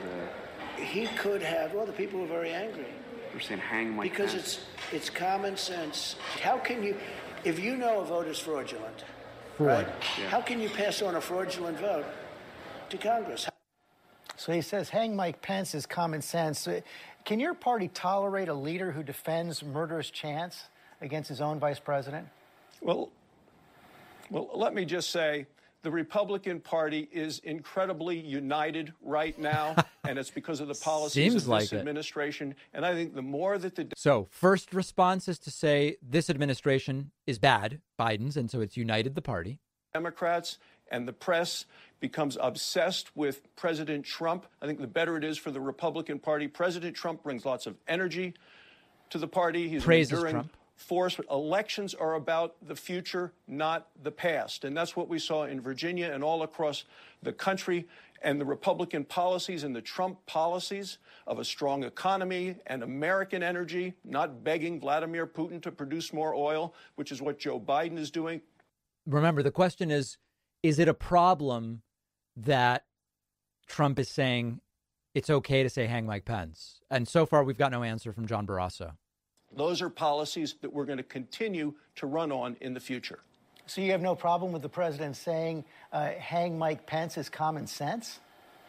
he could have. Well, the people were very angry. They're saying hang Mike Pence. Because it's common sense. How can you, if you know a vote is fraudulent, Fraud. right? Yeah. How can you pass on a fraudulent vote to Congress? So he says hang Mike Pence is common sense. Can your party tolerate a leader who defends murderous chants against his own vice president? Well, let me just say the Republican Party is incredibly united right now, and it's because of the policies of this administration. And I think the more that So first response is to say this administration is bad, Biden's, and so it's united the party. Democrats and the press becomes obsessed with President Trump, I think the better it is for the Republican Party. President Trump brings lots of energy to the party. He's Praises an enduring Trump. force. But elections are about the future, not the past. And that's what we saw in Virginia and all across the country. And the Republican policies and the Trump policies of a strong economy and American energy, not begging Vladimir Putin to produce more oil, which is what Joe Biden is doing. Remember, the question is it a problem that Trump is saying it's okay to say hang Mike Pence? And so far, we've got no answer from John Barrasso. Those are policies that we're going to continue to run on in the future. So you have no problem with the president saying hang Mike Pence is common sense?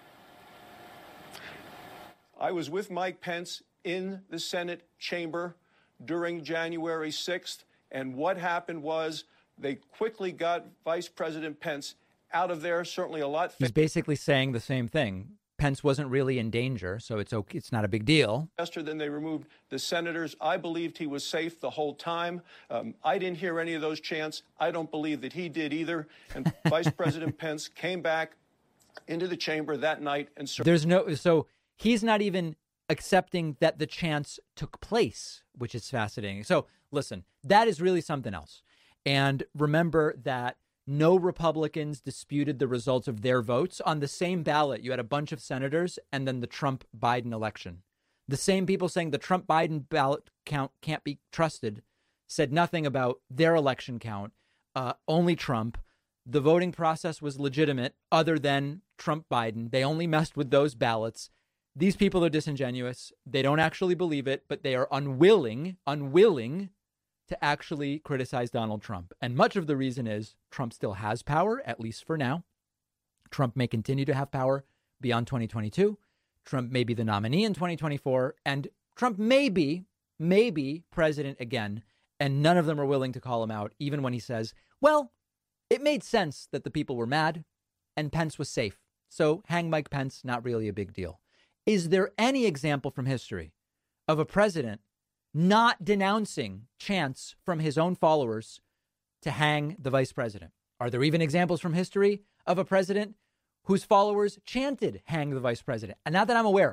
I was with Mike Pence in the Senate chamber during January 6th, and what happened was they quickly got Vice President Pence out of there, certainly a lot faster. He's basically saying the same thing. Pence wasn't really in danger, so it's okay. It's not a big deal. Faster than they removed the senators. I believed he was safe the whole time. I didn't hear any of those chants. I don't believe that he did either. And Vice President Pence came back into the chamber that night and so he's not even accepting that the chants took place, which is fascinating. So listen, that is really something else. And remember that No Republicans disputed the results of their votes. On the same ballot, you had a bunch of senators and then the Trump-Biden election. The same people saying the Trump-Biden ballot count can't be trusted said nothing about their election count, only Trump. The voting process was legitimate other than Trump-Biden. They only messed with those ballots. These people are disingenuous. They don't actually believe it, but they are unwilling to actually criticize Donald Trump. And much of the reason is Trump still has power, at least for now. Trump may continue to have power beyond 2022. Trump may be the nominee in 2024, and Trump may be president again. And none of them are willing to call him out, even when he says, well, it made sense that the people were mad and Pence was safe. So hang Mike Pence, not really a big deal. Is there any example from history of a president not denouncing chants from his own followers to hang the vice president? Are there even examples from history of a president whose followers chanted hang the vice president? And not that I'm aware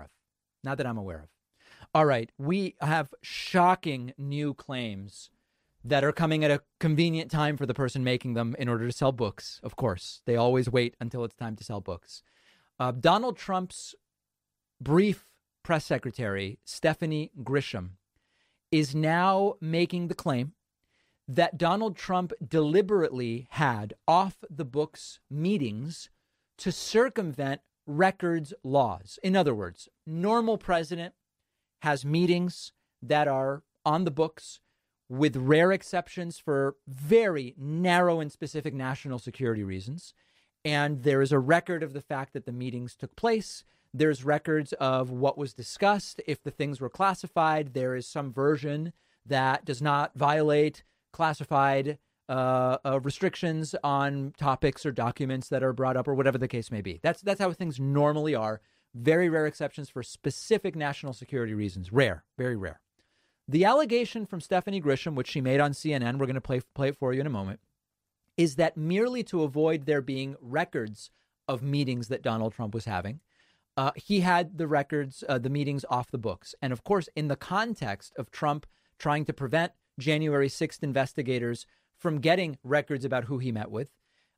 of. All right. We have shocking new claims that are coming at a convenient time for the person making them in order to sell books. Of course, they always wait until it's time to sell books. Donald Trump's brief press secretary, Stephanie Grisham, is now making the claim that Donald Trump deliberately had off-the-books meetings to circumvent records laws. In other words, normal president has meetings that are on the books with rare exceptions for very narrow and specific national security reasons. And there is a record of the fact that the meetings took place. There's records of what was discussed. If the things were classified, there is some version that does not violate classified restrictions on topics or documents that are brought up or whatever the case may be. That's how things normally are. Very rare exceptions for specific national security reasons. Rare, very rare. The allegation from Stephanie Grisham, which she made on CNN, we're going to play it for you in a moment, is that merely to avoid there being records of meetings that Donald Trump was having, he had the records, the meetings off the books. And of course, in the context of Trump trying to prevent January 6th investigators from getting records about who he met with,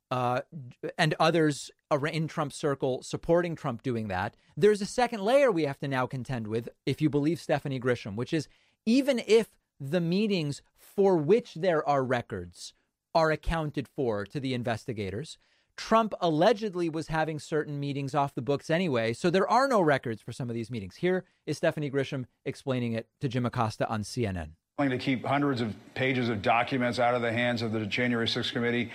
and others in Trump's circle supporting Trump doing that, there's a second layer we have to now contend with, if you believe Stephanie Grisham, which is even if the meetings for which there are records are accounted for to the investigators, Trump allegedly was having certain meetings off the books anyway, so there are no records for some of these meetings. Here is Stephanie Grisham explaining it to Jim Acosta on CNN. To keep hundreds of pages of documents out of the hands of the January 6th committee.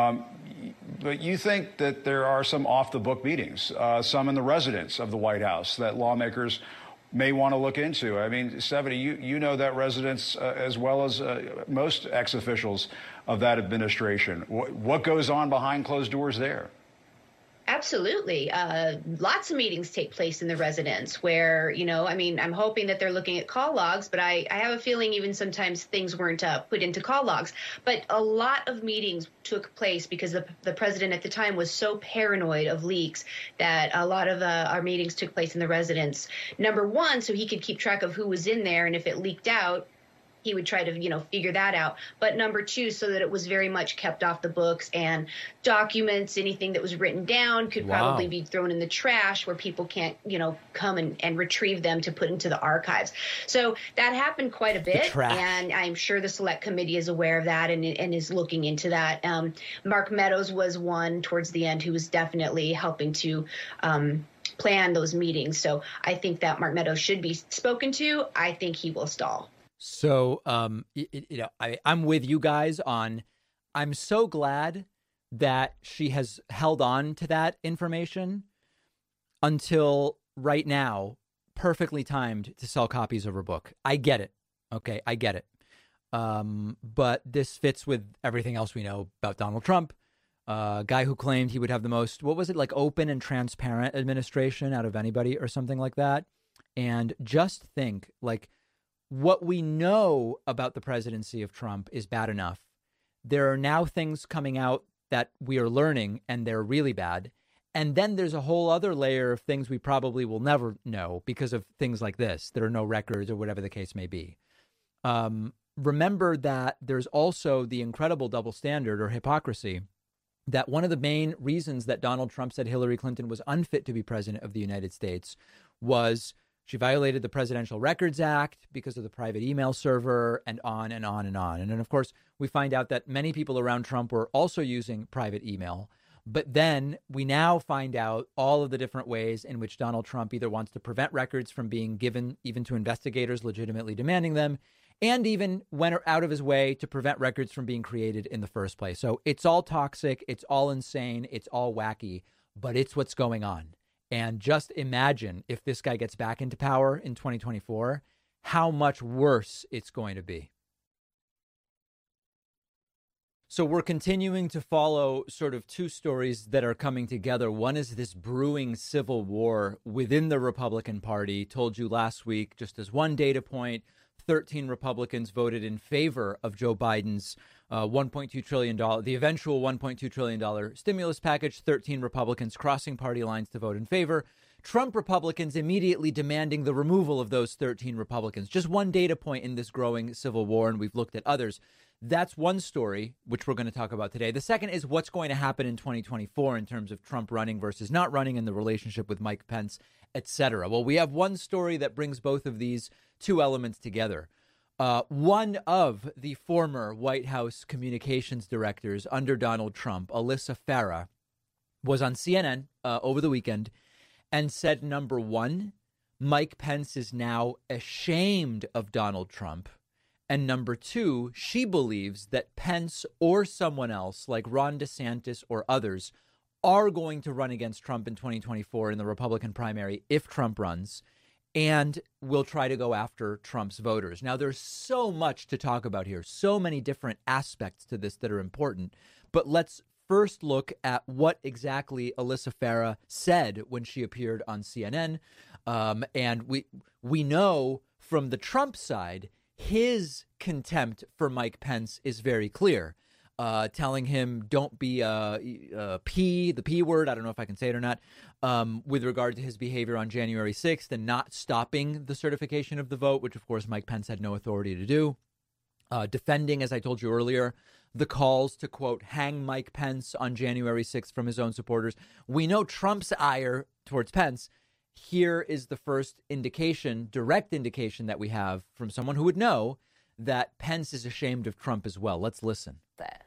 But you think that there are some off-the-book meetings, some in the residence of the White House that lawmakers may want to look into. I mean, Stephanie, you know that residence as well as most ex-officials of that administration. What goes on behind closed doors there? Absolutely. Lots of meetings take place in the residence where, I'm hoping that they're looking at call logs, but I have a feeling even sometimes things weren't put into call logs. But a lot of meetings took place because the president at the time was so paranoid of leaks that a lot of our meetings took place in the residence. Number one, so he could keep track of who was in there. And if it leaked out, he would try to, figure that out. But number two, so that it was very much kept off the books and documents, anything that was written down could probably be thrown in the trash where people can't, come and retrieve them to put into the archives. So that happened quite a bit. And I'm sure the Select Committee is aware of that and is looking into that. Mark Meadows was one towards the end who was definitely helping to plan those meetings. So I think that Mark Meadows should be spoken to. I think he will stall. So, I'm with you guys on, I'm so glad that she has held on to that information until right now, perfectly timed to sell copies of her book. I get it. Okay, I get it. But this fits with everything else we know about Donald Trump, a guy who claimed he would have the most, open and transparent administration out of anybody or something like that. And just think, what we know about the presidency of Trump is bad enough. There are now things coming out that we are learning, and they're really bad. And then there's a whole other layer of things we probably will never know because of things like this. There are no records or whatever the case may be. Remember that there's also the incredible double standard or hypocrisy that one of the main reasons that Donald Trump said Hillary Clinton was unfit to be president of the United States was she violated the Presidential Records Act because of the private email server, and on and on and on. And then, of course, we find out that many people around Trump were also using private email. But then we now find out all of the different ways in which Donald Trump either wants to prevent records from being given even to investigators legitimately demanding them, and even went out of his way to prevent records from being created in the first place. So it's all toxic, it's all insane, it's all wacky, but it's what's going on. And just imagine if this guy gets back into power in 2024, how much worse it's going to be. So we're continuing to follow sort of two stories that are coming together. One is this brewing civil war within the Republican Party. Told you last week, just as one data point, 13 Republicans voted in favor of Joe Biden's $1.2 trillion, the eventual $1.2 trillion stimulus package, 13 Republicans crossing party lines to vote in favor. Trump Republicans immediately demanding the removal of those 13 Republicans. Just one data point in this growing civil war, and we've looked at others. That's one story, which we're going to talk about today. The second is what's going to happen in 2024 in terms of Trump running versus not running and the relationship with Mike Pence, etc. Well, we have one story that brings both of these two elements together. One of the former White House communications directors under Donald Trump, Alyssa Farah, was on CNN over the weekend and said, number one, Mike Pence is now ashamed of Donald Trump. And number two, she believes that Pence or someone else like Ron DeSantis or others are going to run against Trump in 2024 in the Republican primary if Trump runs, and will try to go after Trump's voters. Now, there's so much to talk about here, so many different aspects to this that are important. But let's first look at what exactly Alyssa Farah said when she appeared on CNN. And we know from the Trump side, his contempt for Mike Pence is very clear, telling him don't be the P word. I don't know if I can say it or not, with regard to his behavior on January 6th and not stopping the certification of the vote, which, of course, Mike Pence had no authority to do. Defending, as I told you earlier, the calls to, quote, hang Mike Pence on January 6th from his own supporters. We know Trump's ire towards Pence. Here is the first indication, direct indication that we have from someone who would know that Pence is ashamed of Trump as well. Let's listen.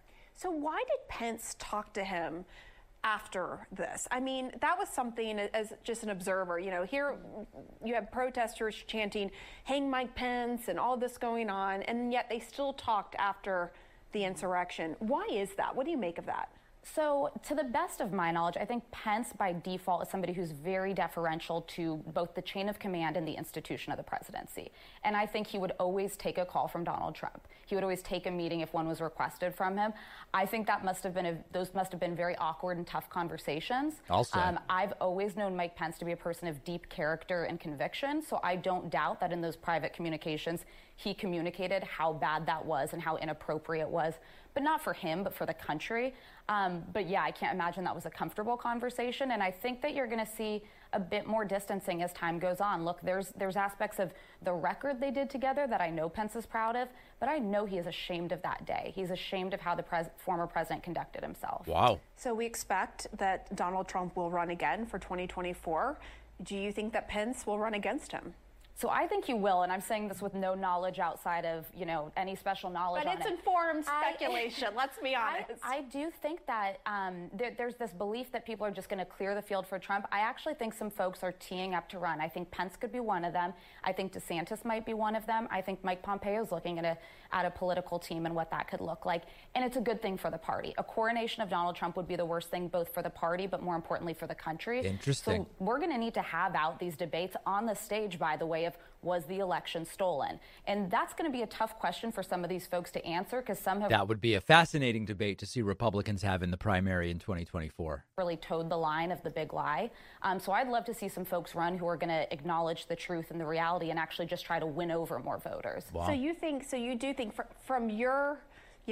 So why did Pence talk to him after this? I mean, that was something as just an observer. You know, here you have protesters chanting, hang Mike Pence and all this going on, and yet they still talked after the insurrection. Why is that? What do you make of that? So to the best of my knowledge, I think Pence by default is somebody who's very deferential to both the chain of command and the institution of the presidency. And I think he would always take a call from Donald Trump. He would always take a meeting if one was requested from him. I think that those must have been very awkward and tough conversations. I've always known Mike Pence to be a person of deep character and conviction. So I don't doubt that in those private communications, he communicated how bad that was and how inappropriate it was, but not for him, but for the country. But yeah, I can't imagine that was a comfortable conversation. And I think that you're going to see a bit more distancing as time goes on. Look, there's aspects of the record they did together that I know Pence is proud of, but I know he is ashamed of that day. He's ashamed of how the former president conducted himself. Wow. So we expect that Donald Trump will run again for 2024. Do you think that Pence will run against him? So I think you will, and I'm saying this with no knowledge outside of, you know, any special knowledge on it. But it's informed speculation, let's be honest. I do think that there's this belief that people are just going to clear the field for Trump. I actually think some folks are teeing up to run. I think Pence could be one of them. I think DeSantis might be one of them. I think Mike Pompeo is looking at a political team and what that could look like. And it's a good thing for the party. A coronation of Donald Trump would be the worst thing both for the party, but more importantly for the country. Interesting. So we're going to need to have out these debates on the stage, by the way, of was the election stolen? And that's going to be a tough question for some of these folks to answer, because some have... That would be a fascinating debate to see Republicans have in the primary in 2024. ...really towed the line of the big lie. So I'd love to see some folks run who are going to acknowledge the truth and the reality and actually just try to win over more voters. Wow. So you do think from your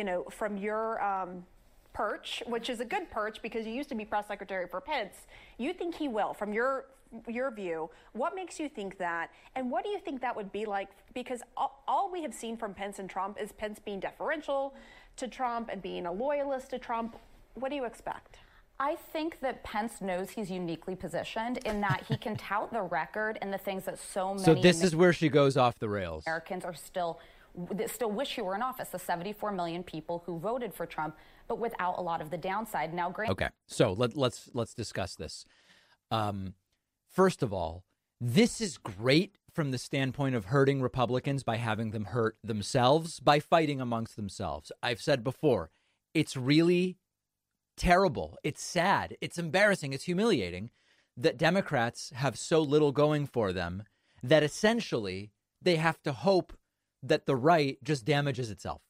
perch, which is a good perch because you used to be press secretary for Pence, you think he will, from your view. What makes you think that? And what do you think that would be like? Because all we have seen from Pence and Trump is Pence being deferential to Trump and being a loyalist to Trump. What do you expect? I think that Pence knows he's uniquely positioned in that he can tout the record and the things that so many So this is where she goes off the rails. Americans are still wish he were in office, the 74 million people who voted for Trump, but without a lot of the downside. Now, Okay, so let's discuss this. First of all, this is great from the standpoint of hurting Republicans by having them hurt themselves, by fighting amongst themselves. I've said before, it's really terrible. It's sad. It's embarrassing. It's humiliating that Democrats have so little going for them that essentially they have to hope that the right just damages itself.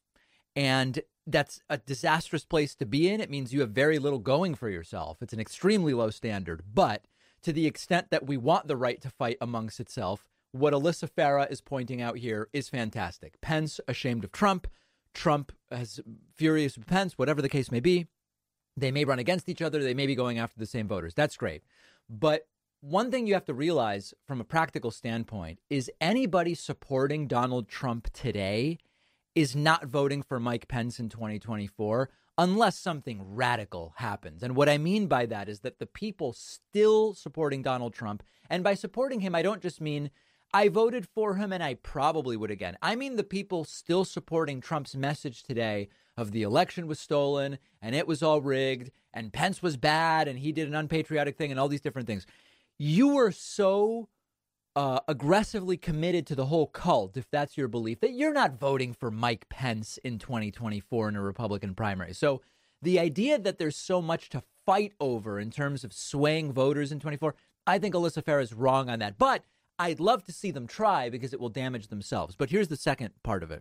And that's a disastrous place to be in. It means you have very little going for yourself. It's an extremely low standard. But to the extent that we want the right to fight amongst itself, what Alyssa Farah is pointing out here is fantastic. Pence ashamed of Trump. Trump is furious with Pence, whatever the case may be. They may run against each other. They may be going after the same voters. That's great. But one thing you have to realize from a practical standpoint is anybody supporting Donald Trump today is not voting for Mike Pence in 2024 unless something radical happens. And what I mean by that is that the people still supporting Donald Trump, and by supporting him, I don't just mean I voted for him and I probably would again. I mean the people still supporting Trump's message today of the election was stolen and it was all rigged and Pence was bad and he did an unpatriotic thing and all these different things. You were so aggressively committed to the whole cult, if that's your belief, that you're not voting for Mike Pence in 2024 in a Republican primary. So the idea that there's so much to fight over in terms of swaying voters in 24, I think Alyssa Farah is wrong on that. But I'd love to see them try because it will damage themselves. But here's the second part of it.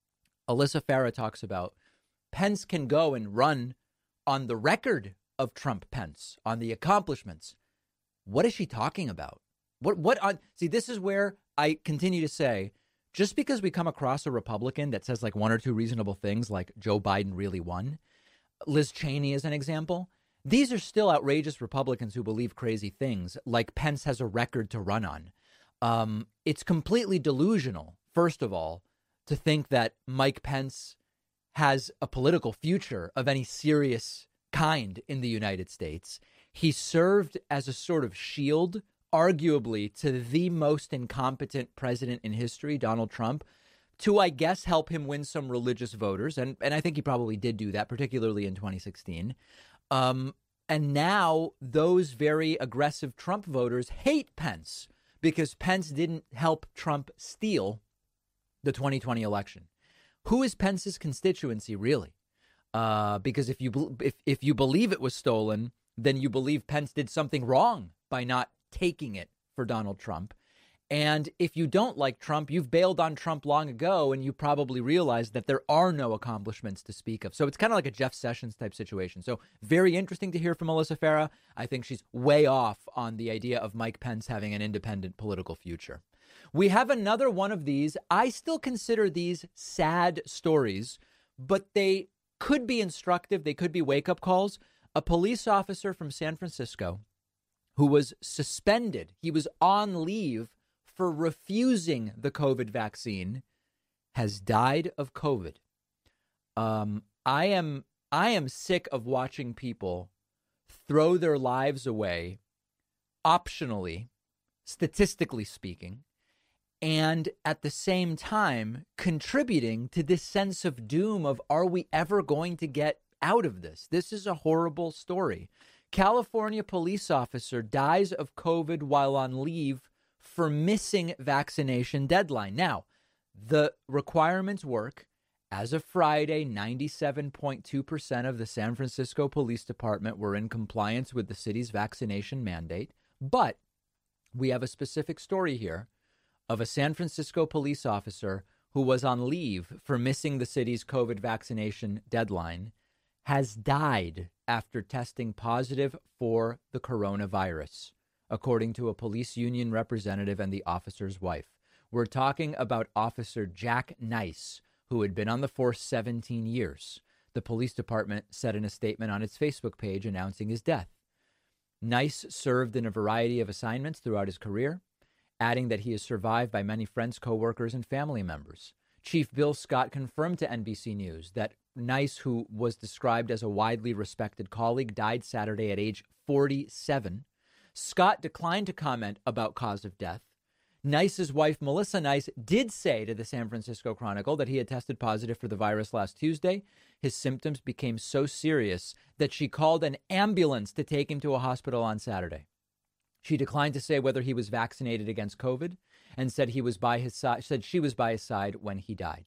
Alyssa Farah talks about Pence can go and run on the record of Trump-Pence, on the accomplishments. What is she talking about? See, this is where I continue to say, just because we come across a Republican that says like one or two reasonable things, like Joe Biden really won, Liz Cheney is an example, these are still outrageous Republicans who believe crazy things, like Pence has a record to run on. It's completely delusional, first of all, to think that Mike Pence has a political future of any serious kind in the United States. He served as a sort of shield, arguably, to the most incompetent president in history, Donald Trump, to, I guess, help him win some religious voters. And I think he probably did do that, particularly in 2016. And now those very aggressive Trump voters hate Pence because Pence didn't help Trump steal the 2020 election. Who is Pence's constituency, really? Because if you believe it was stolen, then you believe Pence did something wrong by not taking it for Donald Trump. And if you don't like Trump, you've bailed on Trump long ago, and you probably realize that there are no accomplishments to speak of. So it's kind of like a Jeff Sessions type situation. So very interesting to hear from Alyssa Farah. I think she's way off on the idea of Mike Pence having an independent political future. We have another one of these. I still consider these sad stories, but they could be instructive. They could be wake-up calls. A police officer from San Francisco who was suspended, he was on leave for refusing the COVID vaccine, has died of COVID. I am sick of watching people throw their lives away optionally, statistically speaking, and at the same time contributing to this sense of doom of, are we ever going to get out of this? This is a horrible story. California police officer dies of COVID while on leave for missing vaccination deadline. Now, the requirements work. As of Friday, 97.2% of the San Francisco Police Department were in compliance with the city's vaccination mandate. But we have a specific story here of a San Francisco police officer who was on leave for missing the city's COVID vaccination deadline, has died after testing positive for the coronavirus, according to a police union representative and the officer's wife. We're talking about Officer Jack Nice, who had been on the force 17 years. The police department said in a statement on its Facebook page announcing his death. Nice served in a variety of assignments throughout his career, adding that he is survived by many friends, coworkers, and family members. Chief Bill Scott confirmed to NBC News that Nice, who was described as a widely respected colleague, died Saturday at age 47. Scott declined to comment about cause of death. Nice's wife, Melissa Nice, did say to the San Francisco Chronicle that he had tested positive for the virus last Tuesday. His symptoms became so serious that she called an ambulance to take him to a hospital on Saturday. She declined to say whether he was vaccinated against COVID and said he was by his side. Said she was by his side when he died.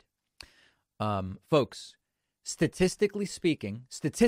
Folks, statistically speaking,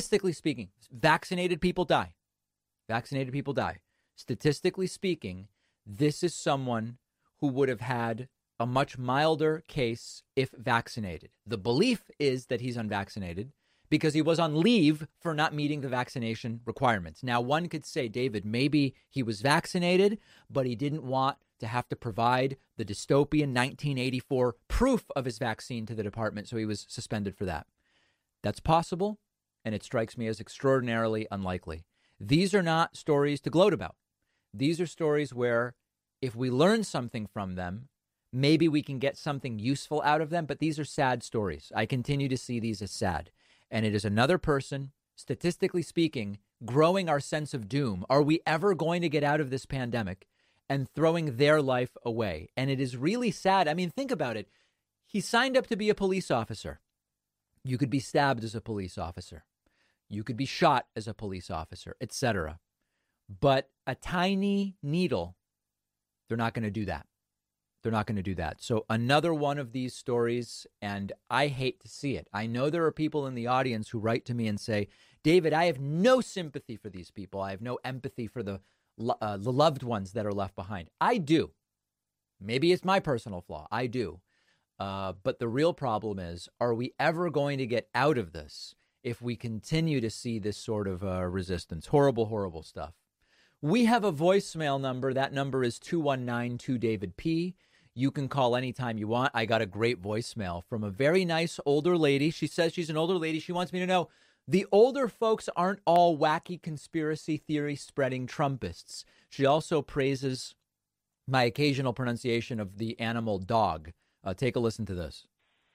vaccinated people die. Vaccinated people die. Statistically speaking, this is someone who would have had a much milder case if vaccinated. The belief is that he's unvaccinated because he was on leave for not meeting the vaccination requirements. Now, one could say, David, maybe he was vaccinated, but he didn't want to have to provide the dystopian 1984 proof of his vaccine to the department, so he was suspended for that. That's possible, and it strikes me as extraordinarily unlikely. These are not stories to gloat about. These are stories where if we learn something from them, maybe we can get something useful out of them, but these are sad stories. I continue to see these as sad. And it is another person, statistically speaking, growing our sense of doom. Are we ever going to get out of this pandemic? And throwing their life away. And it is really sad. I mean, think about it. He signed up to be a police officer. You could be stabbed as a police officer. You could be shot as a police officer, etc. But a tiny needle, they're not going to do that. They're not going to do that. So another one of these stories, and I hate to see it. I know there are people in the audience who write to me and say, David, I have no sympathy for these people. I have no empathy for the loved ones that are left behind. I do. Maybe it's my personal flaw. I do. But the real problem is, are we ever going to get out of this if we continue to see this sort of resistance? Horrible, horrible stuff. We have a voicemail number. That number is 219-2-DAVID-P. You can call anytime you want. I got a great voicemail from a very nice older lady. She says she's an older lady. She wants me to know the older folks aren't all wacky conspiracy theory spreading Trumpists. She also praises my occasional pronunciation of the animal dog. Take a listen to this.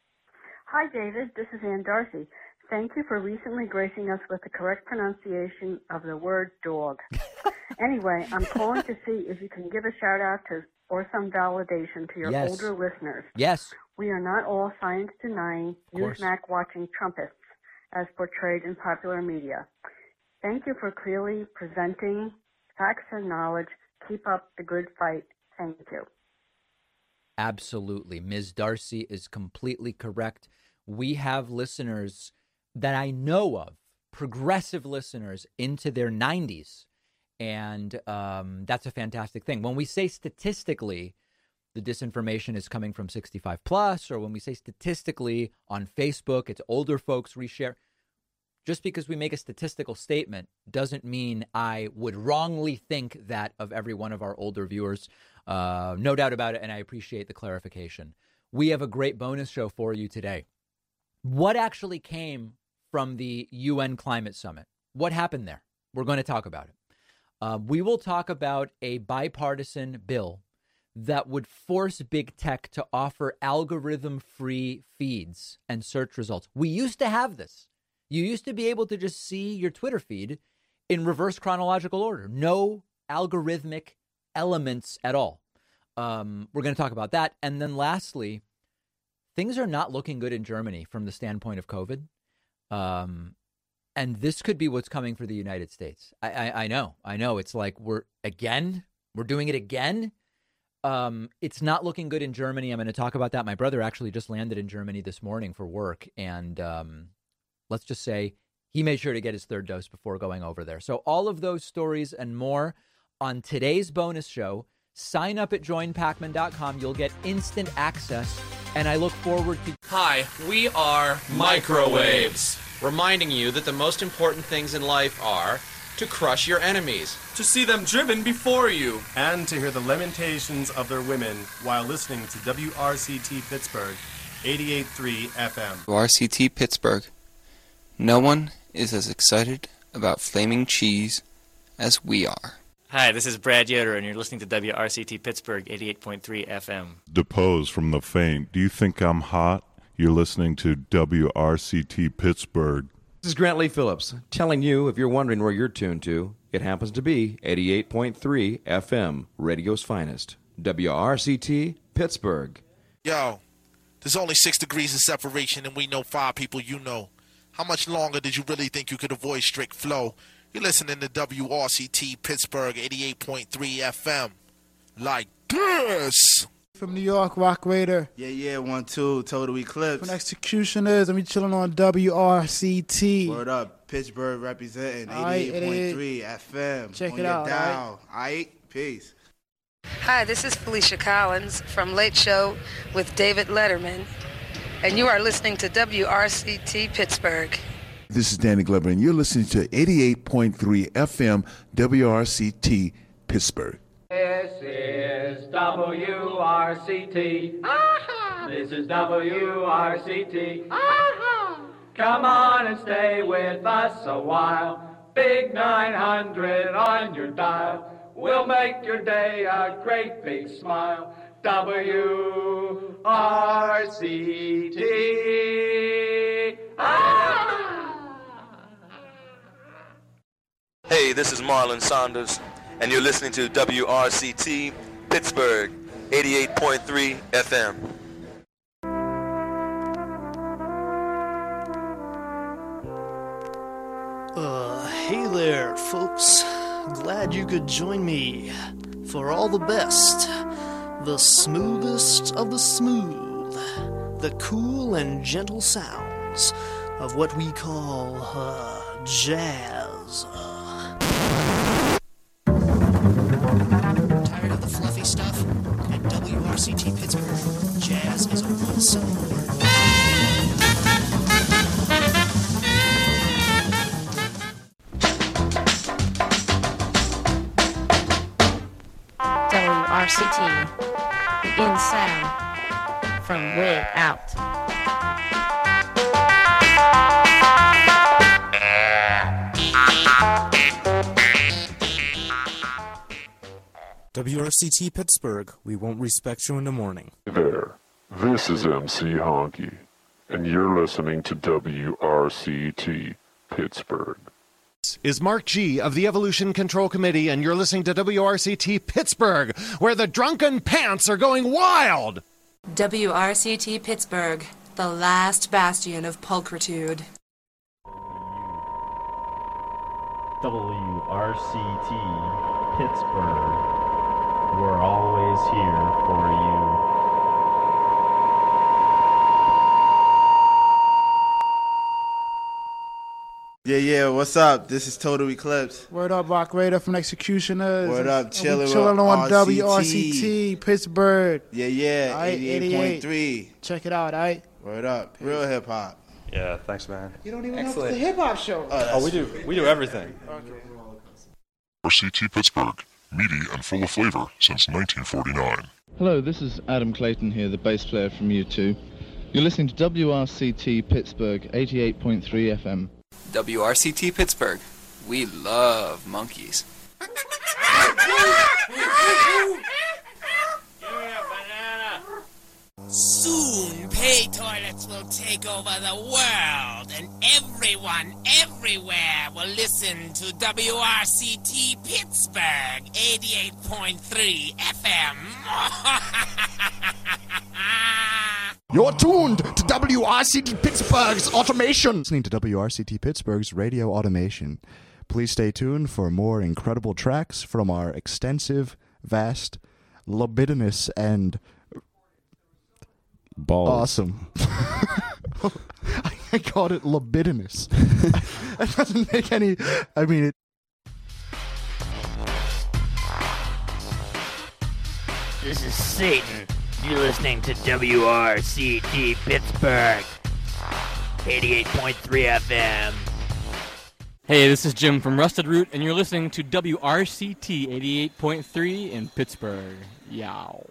Hi, David. This is Ann Darcy. Thank you for recently gracing us with the correct pronunciation of the word dog. Anyway, I'm calling to see if you can give a shout out to or some validation to your older listeners. Yes. We are not all science-denying, Newsmax-watching Trumpists, as portrayed in popular media. Thank you for clearly presenting facts and knowledge. Keep up the good fight. Thank you. Absolutely. Ms. Darcy is completely correct. We have listeners that I know of, progressive listeners into their 90s. And that's a fantastic thing. When we say statistically the disinformation is coming from 65 plus, or when we say statistically on Facebook, it's older folks reshare. Just because we make a statistical statement doesn't mean I would wrongly think that of every one of our older viewers. No doubt about it. And I appreciate the clarification. We have a great bonus show for you today. What actually came from the UN Climate Summit? What happened there? We're going to talk about it. We will talk about a bipartisan bill that would force big tech to offer algorithm-free feeds and search results. We used to have this. You used to be able to just see your Twitter feed in reverse chronological order. No algorithmic elements at all. We're going to talk about that. And then lastly, things are not looking good in Germany from the standpoint of COVID. And this could be what's coming for the United States. I know. It's like we're doing it again. It's not looking good in Germany. I'm going to talk about that. My brother actually just landed in Germany this morning for work. And let's just say he made sure to get his third dose before going over there. So all of those stories and more on today's bonus show. Sign up at joinpacman.com. You'll get instant access. And I look forward to... Hi, we are Microwaves, reminding you that the most important things in life are to crush your enemies, to see them driven before you, and to hear the lamentations of their women while listening to WRCT Pittsburgh 88.3 FM. WRCT Pittsburgh. No one is as excited about flaming cheese as we are. Hi, this is Brad Yoder, and you're listening to WRCT Pittsburgh 88.3 FM. Depose from the faint. Do you think I'm hot? You're listening to WRCT Pittsburgh. This is Grant Lee Phillips telling you, if you're wondering where you're tuned to, it happens to be 88.3 FM, radio's finest. WRCT Pittsburgh. Yo, there's only 6 degrees of separation, and we know 5 people you know. How much longer did you really think you could avoid strict flow? You're listening to WRCT Pittsburgh 88.3 FM. Like this. From New York, Rock Raider. Yeah, 1-2, Total Eclipse. From Executioners, and we chilling on WRCT. Word up, Pittsburgh representing 88.3 FM. Check on it your out. Dial. Aight, peace. Hi, this is Felicia Collins from Late Show with David Letterman, and you are listening to WRCT Pittsburgh. This is Danny Glover, and you're listening to 88.3 FM WRCT Pittsburgh. This is WRCT. This is WRCT. Come on and stay with us a while. Big 900 on your dial. We'll make your day a great big smile. WRCT. Hey, this is Marlon Saunders, and you're listening to WRCT Pittsburgh 88.3 FM. Hey there, folks. Glad you could join me for all the best, the smoothest of the smooth, the cool and gentle sounds of what we call jazz. Tired of the fluffy stuff? At WRCT Pittsburgh, jazz is a one-syllable word. WRCT, the in sound from way out. WRCT Pittsburgh, we won't respect you in the morning. Hey there, this is MC Honky, and you're listening to WRCT Pittsburgh. Is Mark G. of the Evolution Control Committee, and you're listening to WRCT Pittsburgh, where the drunken pants are going wild. WRCT Pittsburgh, the last bastion of pulchritude. WRCT Pittsburgh, we're always here for you. Yeah, what's up? This is Total Eclipse. Word up, Rock Raider from Executioners. Word up, chilling on WRCT Pittsburgh. Yeah, 88.3. Check it out, aight? Word up, real hip hop. Yeah, thanks, man. You don't even know it's a hip hop show. We do everything. WRCT Pittsburgh, meaty and full of flavor since 1949. Hello, this is Adam Clayton here, the bass player from U2. You're listening to WRCT Pittsburgh 88.3 FM. WRCT Pittsburgh. We love monkeys. Soon, pay toilets will take over the world, and everyone, everywhere will listen to WRCT Pittsburgh 88.3 FM. You're tuned to WRCT Pittsburgh's Automation. Listening to WRCT Pittsburgh's Radio Automation. Please stay tuned for more incredible tracks from our extensive, vast, libidinous, and balls. Awesome. I called it libidinous. That doesn't make any. I mean it. This is Satan. You're listening to WRCT Pittsburgh 88.3 FM. Hey, this is Jim from Rusted Root, and you're listening to WRCT 88.3 in Pittsburgh. Yow.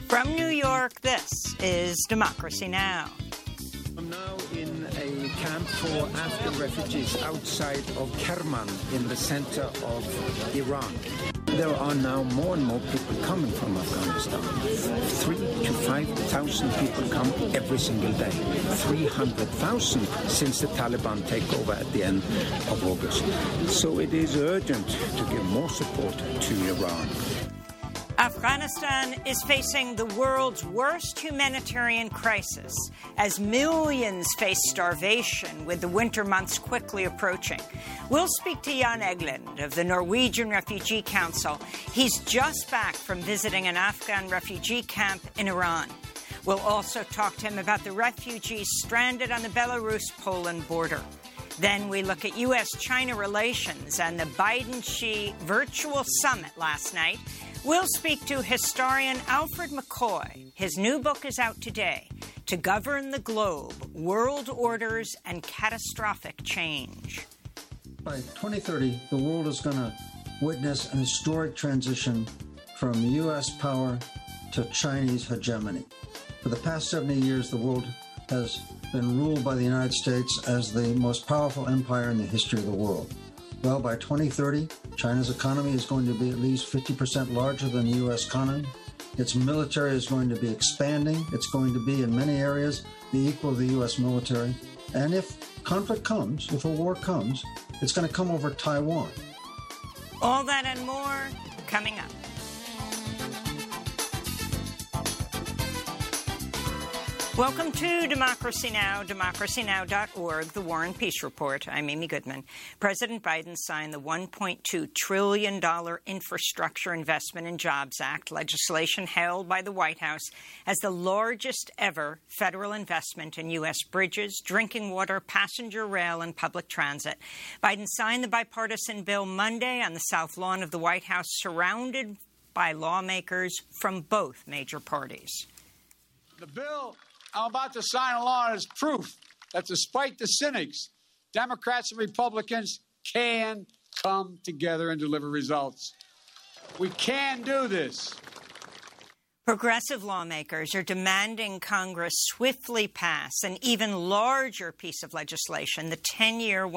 From New York, this is Democracy Now! I'm now in a camp for Afghan refugees outside of Kerman in the center of Iran. There are now more and more people coming from Afghanistan. 3,000 to 5,000 people come every single day. 300,000 since the Taliban take over at the end of August. So it is urgent to give more support to Iran. Afghanistan is facing the world's worst humanitarian crisis as millions face starvation with the winter months quickly approaching. We'll speak to Jan Egeland of the Norwegian Refugee Council. He's just back from visiting an Afghan refugee camp in Iran. We'll also talk to him about the refugees stranded on the Belarus-Poland border. Then we look at U.S.-China relations and the Biden-Xi virtual summit last night. We'll speak to historian Alfred McCoy. His new book is out today, To Govern the Globe, World Orders and Catastrophic Change. By 2030, the world is going to witness an historic transition from U.S. power to Chinese hegemony. For the past 70 years, the world has been ruled by the United States as the most powerful empire in the history of the world. Well, by 2030, China's economy is going to be at least 50% larger than the U.S. economy. Its military is going to be expanding. It's going to be, in many areas, the equal of the U.S. military. And if conflict comes, if a war comes, it's going to come over Taiwan. All that and more coming up. Welcome to Democracy Now!, democracynow.org, the War and Peace Report. I'm Amy Goodman. President Biden signed the $1.2 trillion Infrastructure Investment and Jobs Act, legislation hailed by the White House as the largest ever federal investment in U.S. bridges, drinking water, passenger rail, and public transit. Biden signed the bipartisan bill Monday on the South Lawn of the White House, surrounded by lawmakers from both major parties. The bill I'm about to sign a law is proof that despite the cynics, Democrats and Republicans can come together and deliver results. We can do this. Progressive lawmakers are demanding Congress swiftly pass an even larger piece of legislation, the 10-year,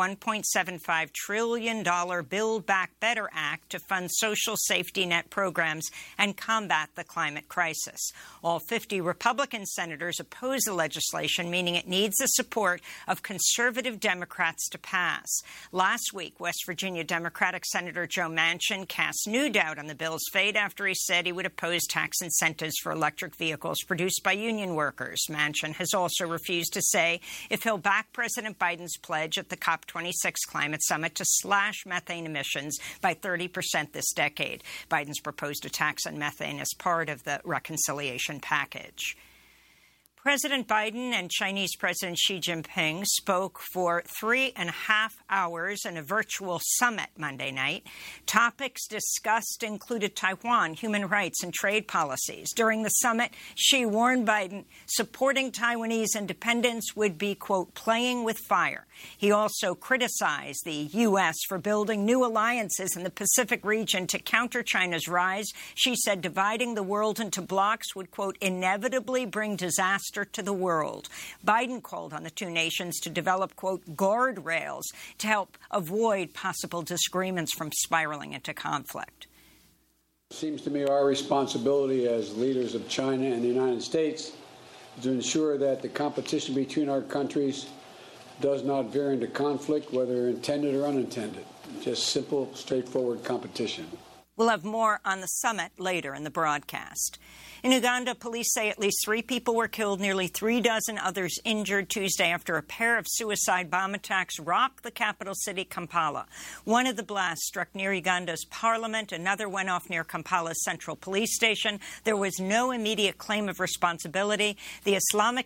$1.75 trillion Build Back Better Act to fund social safety net programs and combat the climate crisis. All 50 Republican senators oppose the legislation, meaning it needs the support of conservative Democrats to pass. Last week, West Virginia Democratic Senator Joe Manchin cast new doubt on the bill's fate after he said he would oppose tax incentives for electric vehicles produced by union workers. Manchin has also refused to say if he'll back President Biden's pledge at the COP26 climate summit to slash methane emissions by 30% this decade. Biden's proposed a tax on methane as part of the reconciliation package. President Biden and Chinese President Xi Jinping spoke for 3.5 hours in a virtual summit Monday night. Topics discussed included Taiwan, human rights, and trade policies. During the summit, Xi warned Biden supporting Taiwanese independence would be, quote, playing with fire. He also criticized the U.S. for building new alliances in the Pacific region to counter China's rise. Xi said dividing the world into blocs would, quote, inevitably bring disaster to the world. Biden called on the two nations to develop, quote, guardrails to help avoid possible disagreements from spiraling into conflict. It seems to me our responsibility as leaders of China and the United States is to ensure that the competition between our countries does not veer into conflict, whether intended or unintended. Just simple, straightforward competition. We'll have more on the summit later in the broadcast. In Uganda, police say at least 3 people were killed, nearly 36 others injured Tuesday after a pair of suicide bomb attacks rocked the capital city, Kampala. One of the blasts struck near Uganda's parliament. Another went off near Kampala's central police station. There was no immediate claim of responsibility. The Islamic